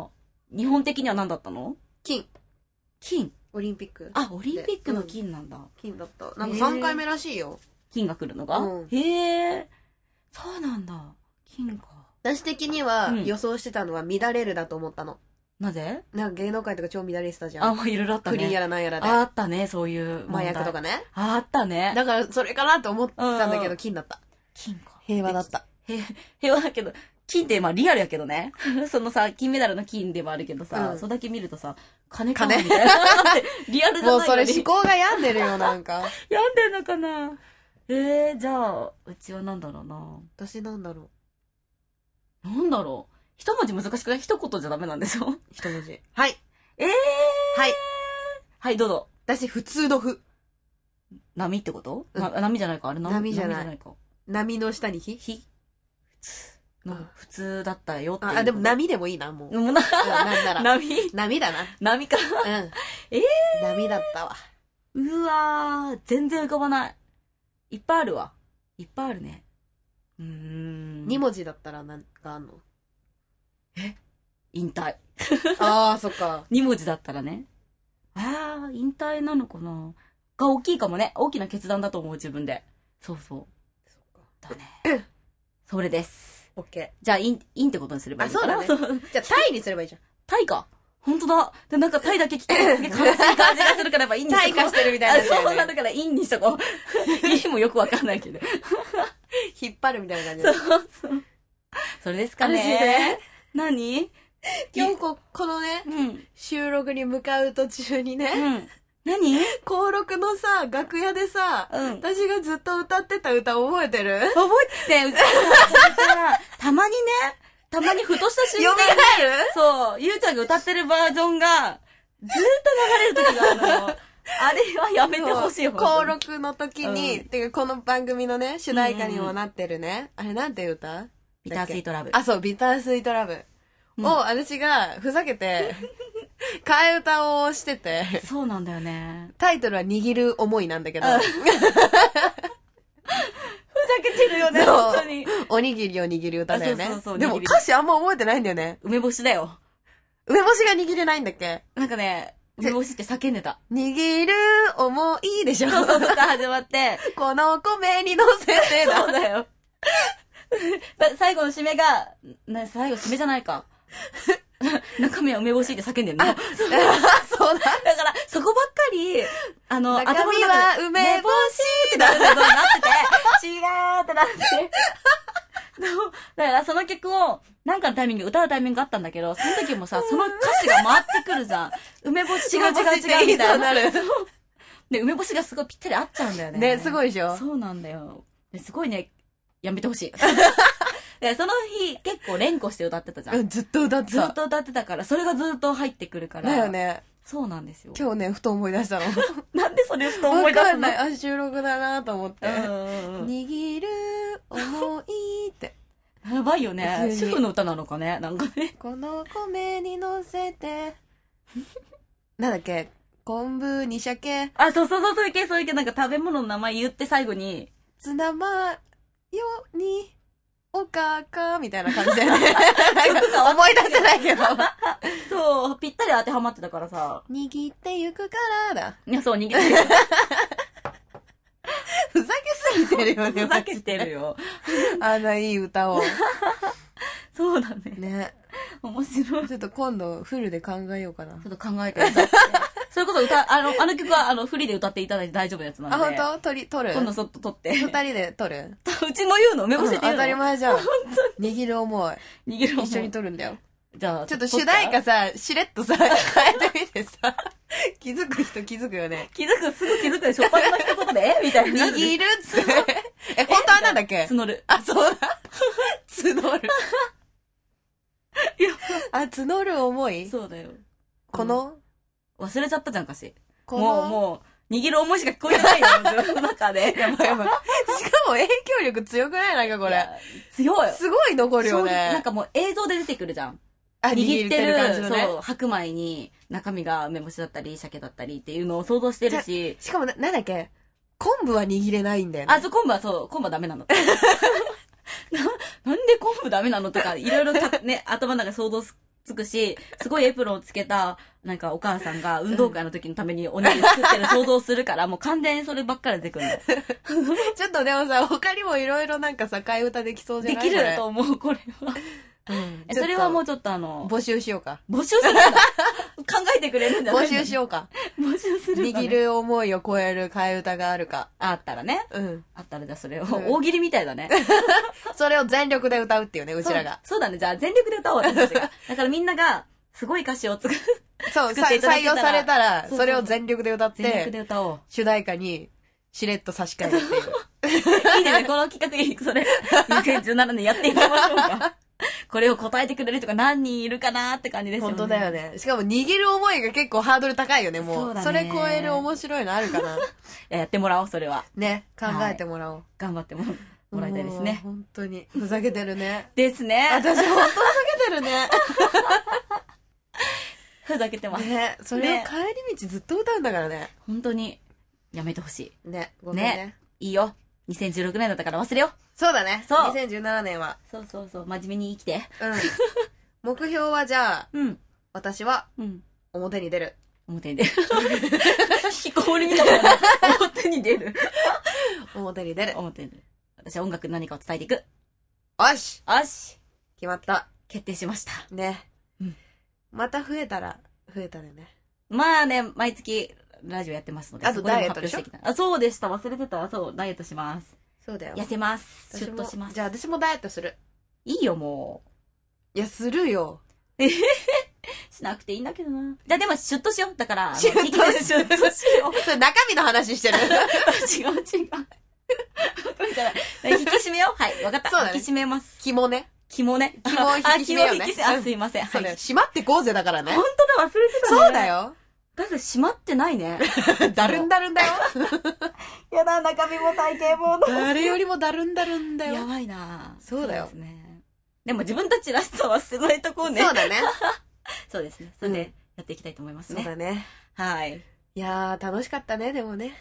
日本的には何だったの？ 金。オリンピック。 あ、オリンピックの金なんだ。 金だった。なんか3回目らしいよ。 金が来るのが？へえ。そうなんだ。金か。 私的には予想してたのは乱れるだと思ったの。 なぜ？ なんか芸能界とか超乱れてたじゃん。 あ、いろいろあったね。 不倫やらなんやらで。 あったね、そういう麻薬とかね。 あったね。 だからそれかなと思ったんだけど、金だった。 金か。 平和だった。 平和だけど、金ってまあリアルやけどね。そのさ、金メダルの金でもあるけどさ、それだけ見るとさ、金みたいな。リアルじゃないよ。 もうそれ思考が病んでるよ、なんか。 病んでんのかな。じゃあ、うちはなんだろうな。 私なんだろう。なんだろう。一文字難しくない？一言じゃダメなんでしょ？ 一文字。はい。 はい。はい、どうぞ。 私、普通の普。 波ってこと？波じゃないかあれ波じゃない。 か。 波の下に火？ 普通。普通だったよっていう。 あ、でも波でもいいな、もう。 なんなら。 波だな。 波か。 うん。波だったわ。 うわー、全然浮かばない。いっぱいあるわ。いっぱいあるね。 2文字だったらなんかあんの？ 引退。 あー、そっか。 2文字だったらね。引退なのかなが大きいかもね。大きな決断だと思う、自分で。そうそう。そっか。だね。それです。 オッケー。 じゃあ、陰ってことにすればいいのかな？ そうだね。じゃあ、タイにすればいいじゃん。 タイか。ほんとだ。で、なんかタイだけ聞くとすげえ悲しい感じがするからやっぱ陰にしとこう。 タイ化してるみたいな。 そうなんだから陰にしとこう。陰もよくわかんないけど。 引っ張るみたいな感じ。 そうそう。それですかね。何？ 今日このね、収録に向かう途中にね、 何？ 登録のさ、楽屋でさ、私がずっと歌ってた歌覚えてる？ 覚えて、うちさ、たまにふとした瞬間に、そう、ゆうちゃんが歌ってるバージョンが、ずーっと流れる時があるのよ。あれはやめてほしいよ。 登録の時に、てかこの番組のね、主題歌にもなってるね。あれなんて歌？ ビタースイートラブ。 あ、そう、ビタースイートラブ。を、私がふざけて、替え歌をしてて。 そうなんだよね。 タイトルは握る思いなんだけど。 ふざけてるよね、本当に。 おにぎりを握る歌だよね。 そう。 でも歌詞あんま覚えてないんだよね。 梅干しだよ。 梅干しが握れないんだっけ？ なんかね、梅干しって叫んでた。 握る思いでしょ？ そう、始まって。 この米に乗せてだ。 そうだよ。最後の締めが、最後締めじゃないか。中身は梅干しって叫んでんの。 そうだ。 だから、そこばっかり、 中身は梅干しってなってて、違うってなって。だからその曲を、なんかのタイミング、歌うタイミングがあったんだけど、その時もさ、その歌詞が回ってくるじゃん。梅干し違うみたいな。で、梅干しがすごいぴったり合っちゃうんだよね。 ね、すごいでしょ？ そうなんだよ。すごいね、やめてほしい。で、その日、結構連呼して歌ってたじゃん。 ずっと歌ってた。 ずっと歌ってたから、それがずっと入ってくるから。 だよね。 そうなんですよ。 今日ね、ふと思い出したの。 なんでそれふと思い出したの？ わかんない。収録だなと思って。握る思いって。 やばいよね。主婦の歌なのかね、なんかね。 この米に乗せて。なんだっけ？昆布に鮭。 あ、そういう系、なんか食べ物の名前言って最後に。 ツナマヨに。おかかみたいな感じでね。思い出せないけど。 そう、ぴったり当てはまってたからさ。 握ってゆくからだ。 いや、そう、握ってゆく。 ふざけすぎてるよね。 ふざけてるよ。 あんないい歌を。 そうだね。 ね。 面白い。 ちょっと今度フルで考えようかな。 ちょっと考えてみて。それこそあの曲はフリで歌っていただいて大丈夫なやつなんで。 あ、本当？撮る？ 今度そっと撮って。 二人で撮る？ うちの言うの梅干しって言うの？ 当たり前じゃん。握る思い。 握る思い。 一緒に撮るんだよ。 じゃあ、 ちょっと主題歌さ、しれっとさ、変えてみてさ、気づく人気づくよね。 すぐ気づくでしょ。っぱなの一言でみたいな。 握るっつって。本当はなんだっけ？ 募る。 あ、そうだ。募る。募る思い？ そうだよ。 この忘れちゃったじゃん、歌詞。もう、握る思いしか聞こえてないよ、自分の中で。 やばい。しかも影響力強くないなんかこれ。 強い。 すごい残るよね。 なんかもう映像で出てくるじゃん。 握ってる感じのね。 そう、白米に中身が梅干しだったり、鮭だったりっていうのを想像してるし。 しかもなんだっけ？昆布は握れないんだよね。 あ、そう、昆布はダメなの。なんで昆布ダメなのとか、いろいろね、頭の中想像つくし、すごいエプロンをつけた、なんかお母さんが運動会の時のためにおにぎり作ってる想像するから、もう完全にそればっかり出てくるの。 ちょっとでもさ、他にもいろいろなんかさ、替え歌できそうじゃない？ できると思う、これは。それはもうちょっと募集しようか。 募集するんだ。考えてくれるんじゃない？ 募集しようか。 募集するんだ、ね。 握る思いを超える替え歌があるか。 あったらね。あったらじゃあそれを、大喜利みたいだね。 それを全力で歌うっていうね、うちらが。 そうだね。じゃあ全力で歌おう、私たちが。だからみんなが、すごい歌詞をそう、採用されたら、それを全力で歌って、 全力で歌おう。 主題歌に、しれっと差し替えるっていう。 いいね、この企画に、それ、2017年やっていきましょうか。これを答えてくれる人が何人いるかなって感じですよね。 本当だよね。しかも握る思いが結構ハードル高いよね、もう。そうだね。それ超える面白いのあるかな。 やってもらおう、それは。 ね、考えてもらおう。 頑張ってもらいたいですね。 本当に。ふざけてるね。 ですね。 私本当ふざけてるね。 ふざけてます。 ね、それを帰り道ずっと歌うんだからね。 本当に、やめてほしい。ね、ごめんね。 いいよ。2016年だったから忘れよう。 そうだね。 そう。 2017年は。 そう。真面目に生きて。 目標はじゃあ、私は、表に出る。 表に出る。引きこもりみたいな。表に出る。 表に出る。 表に出る。私は音楽何かを伝えていく。 よし決まった。 決定しました。 ね。また増えたら、増えたでね。 まあね、毎月ラジオやってますので。 あとダイエットでしょ？ そうでした。忘れてた。そう、ダイエットします。 そうだよ。 痩せます。シュッとします。 じゃあ私もダイエットする。 いいよ、もう。いや、するよ。 しなくていいんだけどな。じゃあでもシュッとしよう。だから、 シュッとしよう。それ中身の話してる。 違う。引き締めよう。はい、わかった。そうだね。引き締めます。 肝ね。 紐引き締めようね。すいません。 そうね。締まってこうぜだからね。 本当だ、忘れてたね。 そうだよ。 だって締まってないね。 だるんだるんだよ。 やだ、中身も体型も。 誰よりもだるんだるんだよ。 やばいな。 そうだよ。 ですね。でも自分たちらしさは捨てないとこうね。 そうだね。 そうですね。それでやっていきたいと思いますね。 そうだね。 はい。 いやー、楽しかったね、でもね。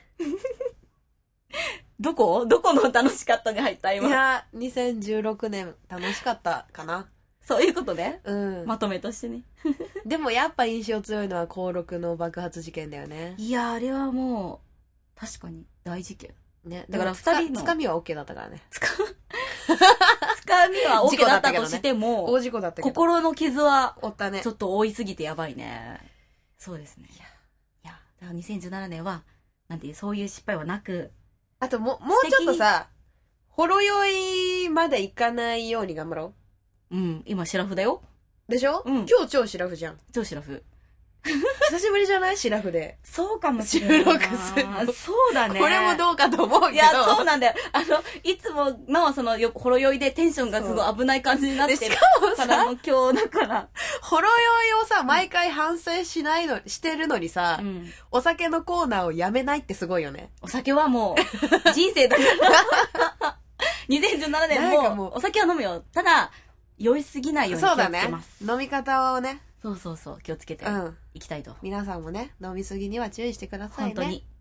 どこの楽しかったに入った今。 いやー、2016年楽しかったかな。 そういうことね。 まとめとしてね。 でもやっぱ印象強いのは高6の爆発事件だよね。 いや、あれはもう、確かに大事件。 ね。だから二人の。つかみは OK だったからね。 つかみは OK だったとしても、 大事故だったけど。 心の傷は、 負ったね。 ちょっと多いすぎてやばいね。そうですね。いや、だから2017年は、なんていう、そういう失敗はなく、 あともうちょっとさ、ほろ酔いまでいかないように頑張ろう。今シラフだよ。 でしょ？今日超シラフじゃん。 超シラフ。 久しぶりじゃない？シラフで。 そうかもしれない。収録するの。そうだね。 これもどうかと思うけど。 いや、そうなんだよ。いつものほろ酔いでテンションがすごい危ない感じになってる。 しかもさ、 今日だから。 ほろ酔いをさ、毎回反省してるのにさ、お酒のコーナーをやめないってすごいよね。 お酒はもう、人生だから。2017年も、お酒は飲むよ。ただ、酔いすぎないように気をつけます。そうだね。飲み方をね。そう、気をつけていきたいと。 皆さんもね、飲みすぎには注意してくださいね。 本当に。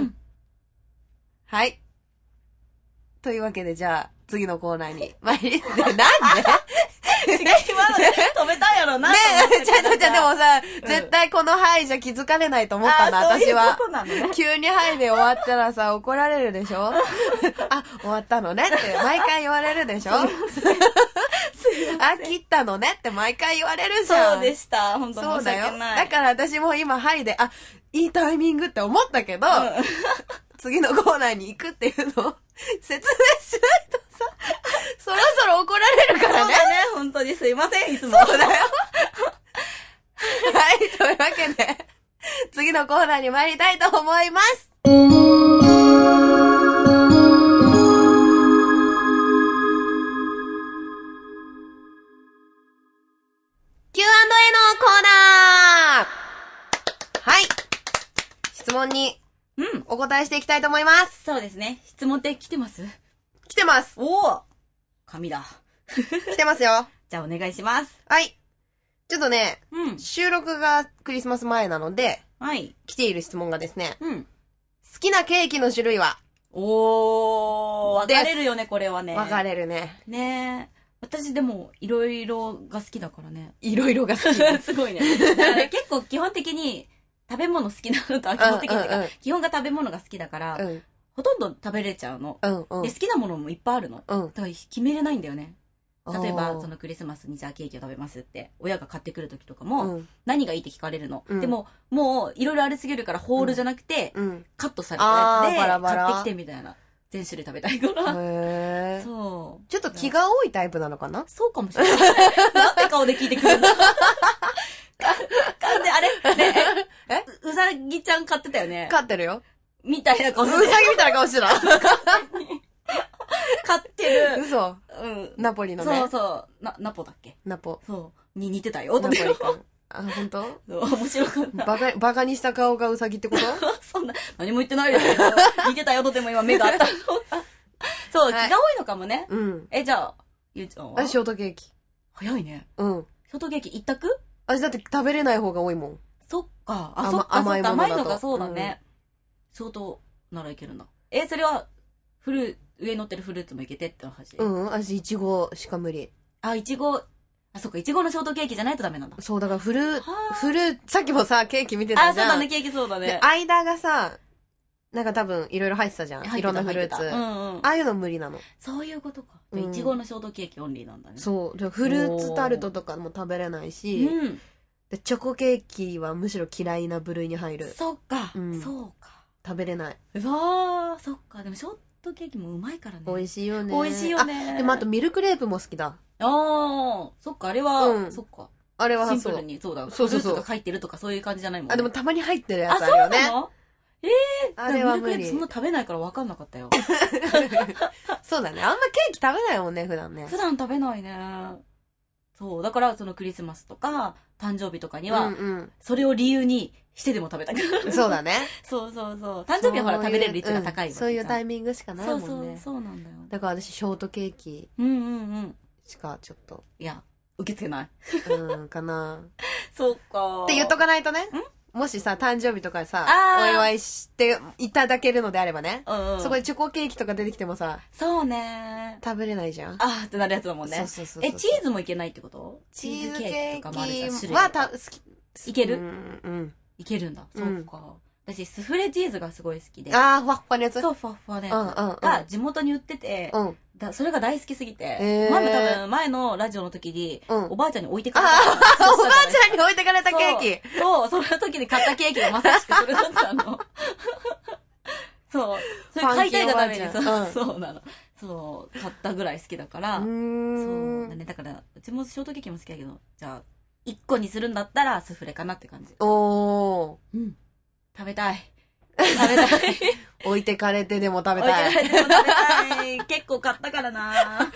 はい。というわけで、じゃあ、次のコーナーに参り、なんで今ので止めたんやろな。 ねえ、ちょ、でもさ、絶対このはいじゃ気づかれないと思ったな、私は。急にはいで終わったらさ、怒られるでしょ？あ、終わったのねって毎回言われるでしょ？あ、切ったのねって毎回言われるじゃん。 そうでした。本当に申し訳ない。 だから私も今はいで、あ、いいタイミングって思ったけど、次のコーナーに行くっていうのを説明しないとさ、そろそろ怒られるからね。 そうだね、本当にすいません、いつも。 そうだよ。はい、というわけで、次のコーナーに参りたいと思います。Q&A のコーナー。はい。質問に、お答えしていきたいと思います。 そうですね。質問って来てます？ 来てます。 おー！紙だ。 来てますよ。 じゃあお願いします。 はい。ちょっとね、収録がクリスマス前なので、 はい。 来ている質問がですね、好きなケーキの種類は？ 分かれるよね、これはね。 分かれるね。 ねえ。 私でも、いろいろが好きだからね。 いろいろが好き。 すごいね。だから結構基本的に、食べ物好きなのとは基本的にっていうか、基本が食べ物が好きだから、ほとんど食べれちゃうの。で、好きなものもいっぱいあるの。だから決めれないんだよね。例えば、そのクリスマスにじゃあケーキを食べますって、親が買ってくる時とかも、何がいいって聞かれるの。でも、もう、いろいろありすぎるからホールじゃなくて、カットされたやつで、買ってきてみたいな。全種類食べたいから。そう。 ちょっと気が多いタイプなのかな？ そうかもしれない。なんて顔で聞いてくるんだ。で、あれねうさぎちゃん買ってたよね。 飼ってるよ。 みたいな顔うさぎみたいな顔してた。 買ってる。 嘘。ナポリのね。 そうそう。ナポだっけ？ ナポ。 そう。に似てたよ。 ナポリか。あ、本当？ 面白かった。 バカにした顔がウサギってこと？ そんな、何も言ってないですけど、似てたよとでも今目があったの。そう、気が多いのかもね。じゃあ、ゆうちゃんは？ ショートケーキ。 早いね。ショートケーキ一択？ だって食べれない方が多いもん。 そっか。そっか。甘いのがそうだね。ショートならいけるんだ。それは、上に乗ってるフルーツもいけてって話？ 私、いちごしか無理。 いちご、そっか、いちごのショートケーキじゃないとダメなんだ。 そう、だからさっきもさ、ケーキ見てたじゃん。 そうだね、ケーキそうだね。 間がさ、なんか多分、いろいろ入ってたじゃん。いろんなフルーツ。ああいうの無理なの。 そういうことか。いちごのショートケーキオンリーなんだね。 そう。フルーツタルトとかも食べれないし、で、チョコケーキはむしろ嫌いな部類に入る。 そっか。そうか。 食べれない。 そっか。でもショートケーキもうまいからね。 美味しいよね。 美味しいよね。 でもあとミルクレープも好きだ。 そっか、あれは、そっか。 あれはシンプルに、そうだ。フルーツが入ってるとかそういう感じじゃないもんね。 でもたまに入ってるやつあるよね。 そうなの？ あれは無理。 ミルクレープそんな食べないから分かんなかったよ。 そうだね。あんまケーキ食べないもんね、普段ね。 普段食べないね。そう。だから、そのクリスマスとか、誕生日とかには、それを理由にしてでも食べたくなる。 そうだね。 そう。誕生日はほら食べれる率が高いわけ。 そういうタイミングしかないもんね。 そうなんだよ。 だから私、ショートケーキ。しか、ちょっと。 いや、受け付けない。 かな。 そうか。 って言っとかないとね。もしさ、誕生日とかさ、お祝いしていただけるのであればね。そこでチョコケーキとか出てきてもさ。 そうね。 食べれないじゃん。 ってなるやつだもんね。 そう。チーズもいけないってこと？ チーズケーキとかもあるじゃん。 種類は好き。いける？いけるんだ。そうか。私、スフレチーズがすごい好きで。 ふわっふわのやつ？ そう、ふわっふわのやつ。が地元に売ってて、それが大好きすぎて、多分前のラジオの時に、おばあちゃんに置いてかれた。 おばあちゃんに置いてかれたケーキ。 そう、その時に買ったケーキがまさしくそれだったの。そう。それ買いたいがために、そうなの。そう、買ったぐらい好きだから。そうだね。だから、うちもショートケーキも好きだけど、じゃあ、1個にするんだったらスフレかなって感じ。食べたい。 置いてかれてでも食べたい。 結構買ったからな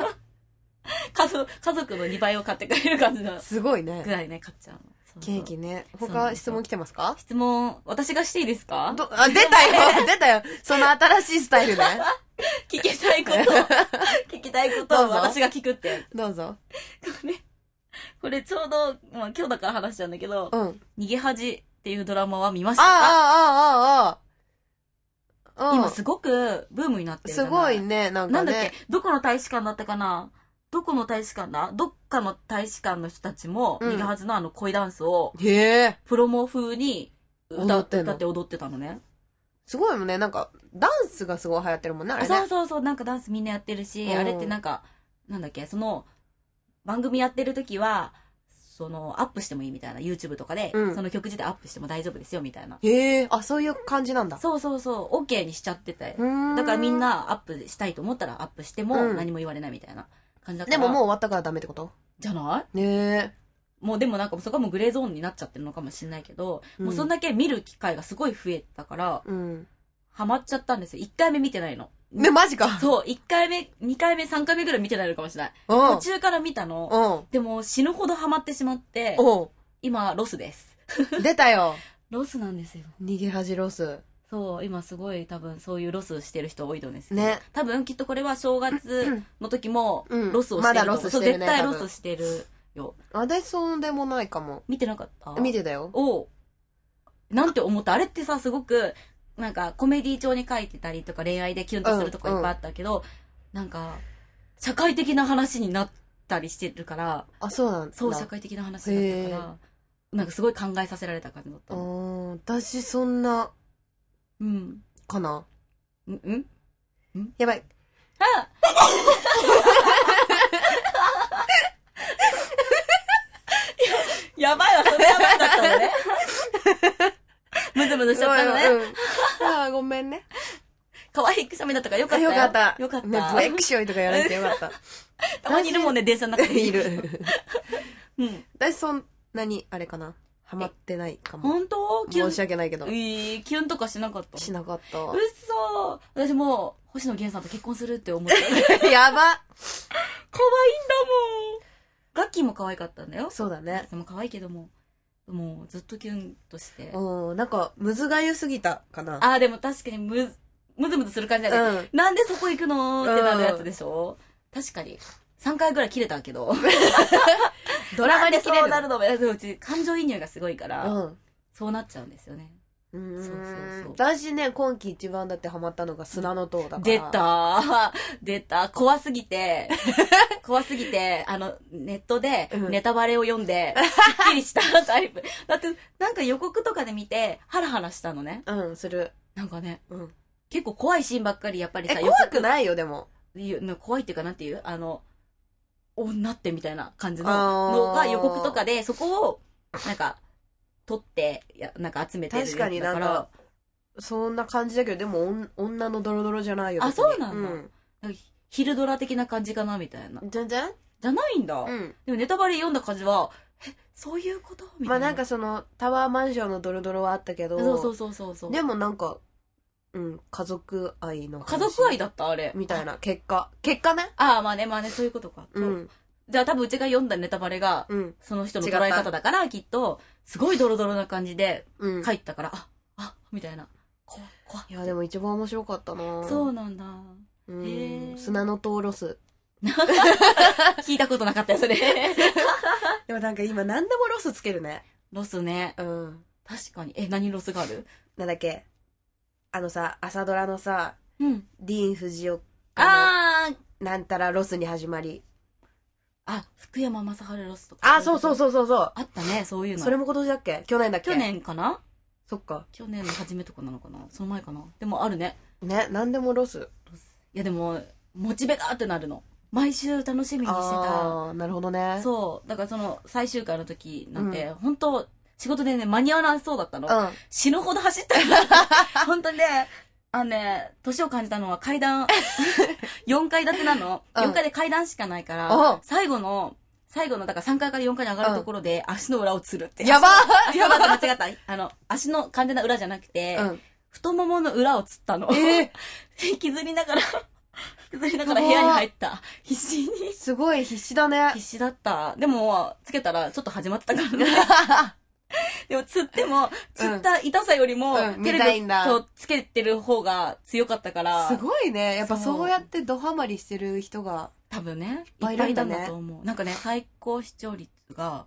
家族の2倍を買ってくれる感じだ。 すごいね。 ぐらいね、買っちゃうの。 ケーキね。他質問来てますか？ 質問、私がしていいですか？ 出たよ。その新しいスタイルね。 聞きたいことを私が聞くって。 どうぞ。 これちょうど、今日だから話しちゃうんだけど、逃げ恥っていうドラマは見ましたか？ 今すごくブームになってるじゃない？ すごいね、なんかね。 なんだっけ？どこの大使館だったかな？どっかの大使館の人たちも、逃げ恥の恋ダンスを、プロモ風に歌って踊ってたのね。 すごいもんね、なんか、ダンスがすごい流行ってるもんね、あれね。 そう、なんかダンスみんなやってるし、あれってなんか、なんだっけ、その、番組やってる時は、アップしてもいいみたいな、YouTube とかで、その曲自体アップしても大丈夫ですよ、みたいな。そういう感じなんだ。 そう、OK にしちゃってて。だからみんなアップしたいと思ったらアップしても何も言われないみたいな感じだから。 でももう終わったからダメってこと？ じゃない？もうでもなんかそこはもうグレーゾーンになっちゃってるのかもしれないけど、もうそんだけ見る機会がすごい増えたから、ハマっちゃったんですよ。1回目見てないの。 マジか。 そう、1回目、2回目、3回目ぐらい見てないのかもしれない。途中から見たの。でも死ぬほどハマってしまって、今、ロスです。 出たよ。 ロスなんですよ。 逃げ恥ロス。 そう、今すごい多分そういうロスしてる人多いとですね。多分きっとこれは正月の時もロスをしてる。 まだロスしてるね。 絶対ロスしてるよ。 私そうでもないかも。 見てなかった？ 見てたよ。 なんて思った？あれってさ、すごく、なんかコメディ調に書いてたりとか恋愛でキュンとするとこいっぱいあったけど、なんか社会的な話になったりしてるから。 あ、そうなんだ。 そう、社会的な話だったから、なんかすごい考えさせられた感じだった。 私そんな、かな。やばい。 あやばいわ、それやばいだったのね。ムズムズしちゃったのね。 あ、ごめんね。 可愛いくしゃみだったからよかったよ。 よかった。 よかった。 ね、ブエクショイとかやられてよかった。 たまにいるもんね、電車の中に。 いる。私そんなに、あれかな。ハマってないかも。 本当？ 申し訳ないけど。 キュンとかしなかった？ しなかった。 うっそー。私もう、星野源さんと結婚するって思って。 やば。可愛いんだもん。ガッキーも可愛かったんだよ。 そうだね。 でも可愛いけども、もうずっとキュンとして。 なんか、むずがゆすぎたかな。 でも確かにむずむずする感じだね。なんでそこ行くのってなるやつでしょ。確かに。3回ぐらい切れたけど。ドラマでそうなるのも、うち感情移入がすごいから、そうなっちゃうんですよね。 そう。私ね、今期一番だってハマったのが砂の塔だから。 出た。怖すぎて、ネットでネタバレを読んで、すっきりしたタイプ。だって、なんか予告とかで見て、ハラハラしたのね。 する。 なんかね、結構怖いシーンばっかりやっぱりさ、 怖くないよ、でも。 怖いっていうかなんていう女ってみたいな感じのが予告とかで、そこを、なんか、撮って、なんか集めてるやつだから。確かになんか、 そんな感じだけど、でも女のドロドロじゃないよ。 そうなんだ。昼ドラ的な感じかなみたいな。 全然じゃないんだ。でもネタバレ読んだ感じは、そういうことみたいな。 なんかその、タワーマンションのドロドロはあったけど、 そう。 でもなんか、家族愛の話。 家族愛だったあれ。 みたいな、結果ね。 まあね、そういうことか。じゃあ多分うちが読んだネタバレが、その人の捉え方だから、きっと、すごいドロドロな感じで、書いたから、みたいな。怖いや、でも一番面白かったな。 そうなんだ。 砂の塔ロス。 聞いたことなかったよ、それ。 でもなんか今何でもロスつけるね。 ロスね。確かに。何ロスがある？ なんだっけ？朝ドラのさ、ディーン・フジオなんたらロスに始まり。 福山雅治ロスとか。 そう。 あったね、そういうの。 それも今年だっけ？去年だっけ？ 去年かな？ そっか。 去年の初めとかなのかな？その前かな？でもあるね。 ね、なんでもロス。 いやでも、モチベがってなるの。毎週楽しみにしてた。 なるほどね。 そう。だからその最終回の時なんて、本当仕事でね、間に合わなそうだったの。死ぬほど走った本当にね、年を感じたのは階段、4階建てなの。4階で階段しかないから、最後の、だから3階から4階に上がるところで、足の裏をつるって。 やばーやばー間違った。足の完全な裏じゃなくて、太ももの裏をつったの。削りながら部屋に入った。必死に。 すごい必死だね。 必死だった。でも、つけたらちょっと始まってたからね。でも、つった痛さよりも、テレビとつけてる方が強かったから。 すごいね。やっぱそうやってドハマりしてる人が。 多分ね、いっぱいいたんだと思う。なんかね、最高視聴率が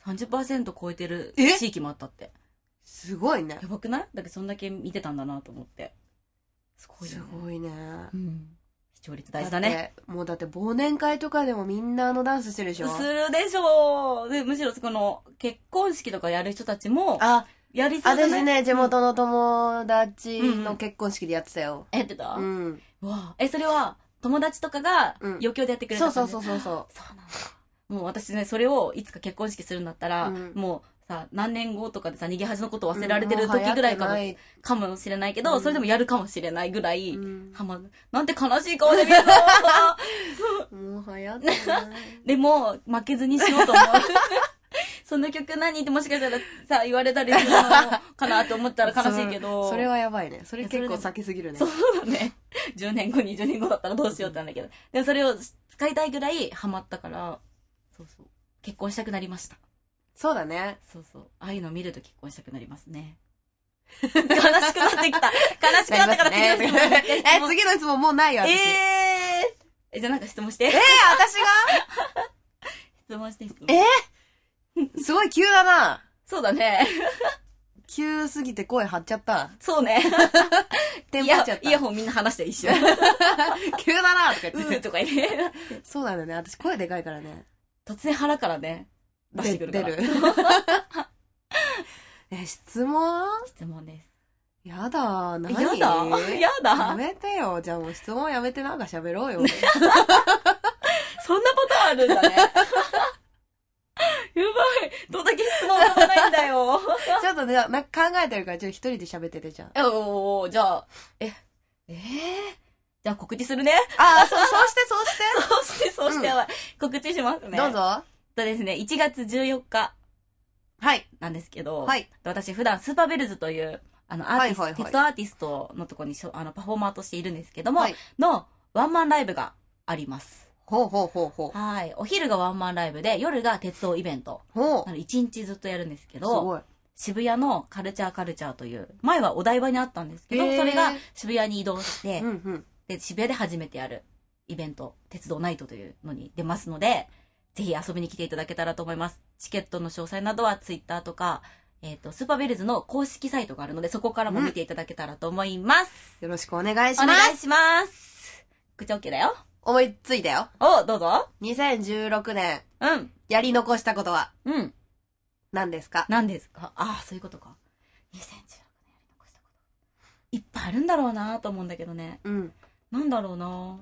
30% 超えてる地域もあったって。 すごいね。 やばくない？だけどそんだけ見てたんだなと思って。すごいね。 すごいね。 視聴率大事だね。 もうだって忘年会とかでもみんなダンスしてるでしょ？ するでしょう。で、むしろこの結婚式とかやる人たちも、やりそうだね。 私ね、地元の友達の結婚式でやってたよ。 やってた？わあ。それは、友達とかが余興でやってくれた感じ？ そう。そうなんだ。 もう私ね、それをいつか結婚式するんだったら、もうさ、何年後とかでさ、逃げ恥のこと忘れられてる時ぐらいかもしれないけど、それでもやるかもしれないぐらい、なんて悲しい顔で見るの。もう流行ってない。 でも、負けずにしようと思う。その曲何ってもしかしたらさ、言われたりするのかなって思ったら悲しいけど。 それはやばいね。それ結構先すぎるね。 そうだね。10年後、20年後だったらどうしようってなんだけど。でもそれを使いたいぐらいハマったから、結婚したくなりました。 そうだね。 ああいうのを見ると結婚したくなりますね。悲しくなってきた。悲しくなったから次の質問。 次の質問もうないよ、私。 じゃあなんか質問して。 私が質問して。 すごい急だな。 そうだね。 急すぎて声張っちゃった。 そうね。 テンパっちゃった。 イヤホンみんな離して一緒。 急だなとか言って。 とか言って。 そうなんだよね。私声でかいからね。 突然腹からね、出してくるから。出る。 質問です。 やだ、何？ やだやめてよ。じゃあもう質問やめてなんか喋ろうよ。 そんなことあるんだね。やばい。どんだけ質問がないんだよ。 ちょっとね、なんか考えてるから、ちょっと一人で喋っててじゃん。 じゃあ、じゃあ告知するね。そうしてやばい。告知しますね。 どうぞ。 ですね、1月14日。 はい。 なんですけど、 はい。 私普段スーパーベルズという、鉄道アーティストのとこにパフォーマーとしているんですけども、のワンマンライブがあります。 はい。 お昼がワンマンライブで、夜が鉄道イベント。1日ずっとやるんですけど、渋谷のカルチャーという、前はお台場にあったんですけど、それが渋谷に移動して、で、渋谷で初めてやるイベント、鉄道ナイトというのに出ますので、ぜひ遊びに来ていただけたらと思います。チケットの詳細などはツイッターとか、スーパーベルズの公式サイトがあるので、そこからも見ていただけたらと思います。 よろしくお願いします。 お願いします。口 OK だよ。 思いついたよ。 どうぞ。 2016年。やり残したことは。何ですか？ そういうことか。2016年やり残したこと。いっぱいあるんだろうなと思うんだけどね。なんだろうな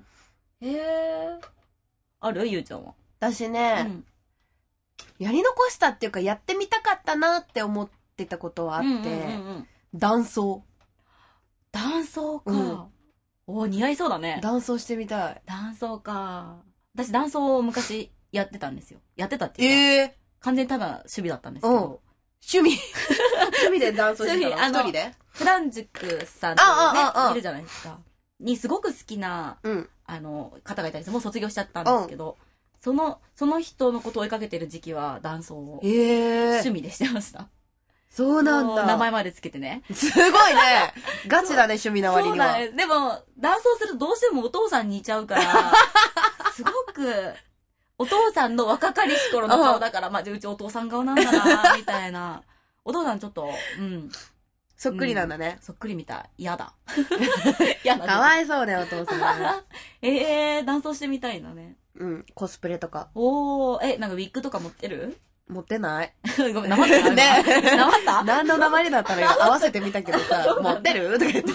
ある？ゆうちゃんは。 私ね、やり残したっていうか、やってみたかったなって思ってたことはあって、男装。 男装か。似合いそうだね。 男装してみたい。 男装か。私男装を昔やってたんですよ。やってたっていうか。完全にただ趣味だったんですけど。 趣味で男装してたの？一人で？ フランジュクさんっているじゃないですか。にすごく好きな、方がいたりして、もう卒業しちゃったんですけど、その人のことを追いかけてる時期は男装を趣味でしてました。 そうなんだ。 名前までつけてね。 すごいね。ガチだね、趣味の割には。 そうだね。でも、男装するとどうしてもお父さんに似ちゃうから、すごく、お父さんの若かりし頃の顔だから、うちお父さん顔なんだな、みたいな。お父さんちょっと、 そっくりなんだね。 そっくりみたい。嫌だ。 かわいそうね、お父さん。 男装してみたいんだね。 コスプレとか。 なんかウィッグとか持ってる？ 持ってない。 ごめん、なまったね。なまった？ 何の鉛だったら合わせてみたけどさ、持ってるとか言って。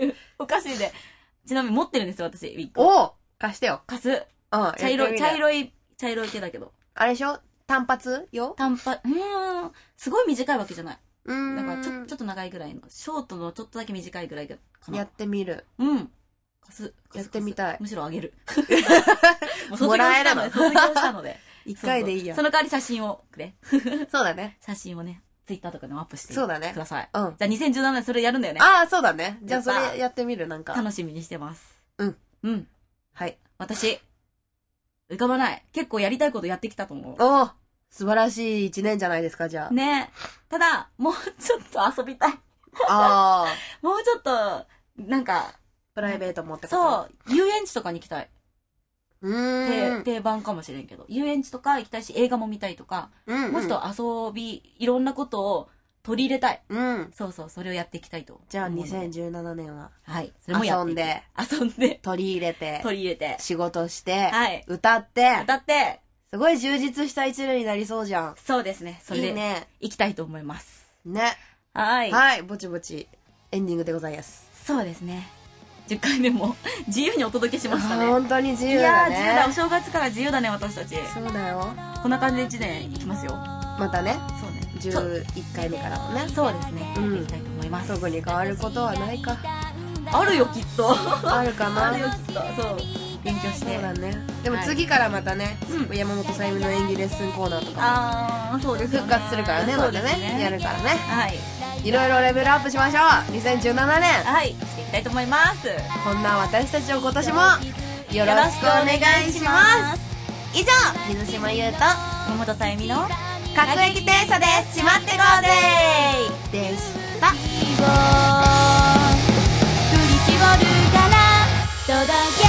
おかしいね。ちなみに持ってるんですよ、私、ウィッグ。 貸してよ。 貸す。茶色い系だけど。 あれでしょ？単発よ？ すごい短いわけじゃない。だからちょっと長いぐらいの。ショートのちょっとだけ短いぐらいかな。 やってみる。やってみたい。 むしろあげる。 もらえるの？ 卒業したので。 一回でいいや。 その代わり写真をくれ。 そうだね。 写真をね、ツイッターとかでもアップしてください。 じゃあ 2017年それやるんだよね。 そうだね。じゃあそれやってみる、なんか。 楽しみにしてます。 はい。 私、浮かばない。結構やりたいことやってきたと思う。 素晴らしい一年じゃないですか、じゃあ。 ね。ただ、もうちょっと遊びたい。もうちょっと、なんか、 プライベート持ってこと。 そう、遊園地とかに行きたい。定番かもしれんけど。遊園地とか行きたいし、映画も見たいとか、もうちょっと遊び、いろんなことを取り入れたい。そう、それをやっていきたいと。 じゃあ2017年は。 はい。それもやって遊んで。 取り入れて。仕事して。 はい。 歌って。 すごい充実した一年になりそうじゃん。 そうですね。それで、行きたいと思います。 ね。 はい。 はい。ぼちぼち、エンディングでございます。 そうですね。10回目も自由にお届けしましたね。 本当に自由だね。 いや、自由だ。お正月から自由だね、私たち。 そうだよ。 こんな感じで1年いきますよ。 またね。 そうね。 11回目からもね。 そうですね。やっていきたいと思います。 特に変わることはないか。 あるよ、きっと。 あるかな。 あるよ、きっと。そう。勉強して。 そうだね。でも次からまたね、山本さゆみの演技レッスンコーナーとかも。 そうですね。 復活するからね、またね。やるからね。 はい。 いろいろレベルアップしましょう。2017年。 はい。していきたいと思います。 こんな私たちを今年もよろしくお願いします。以上、水島優と山本さゆみの各駅停車で閉まってこうぜーでした。 振り絞るから届け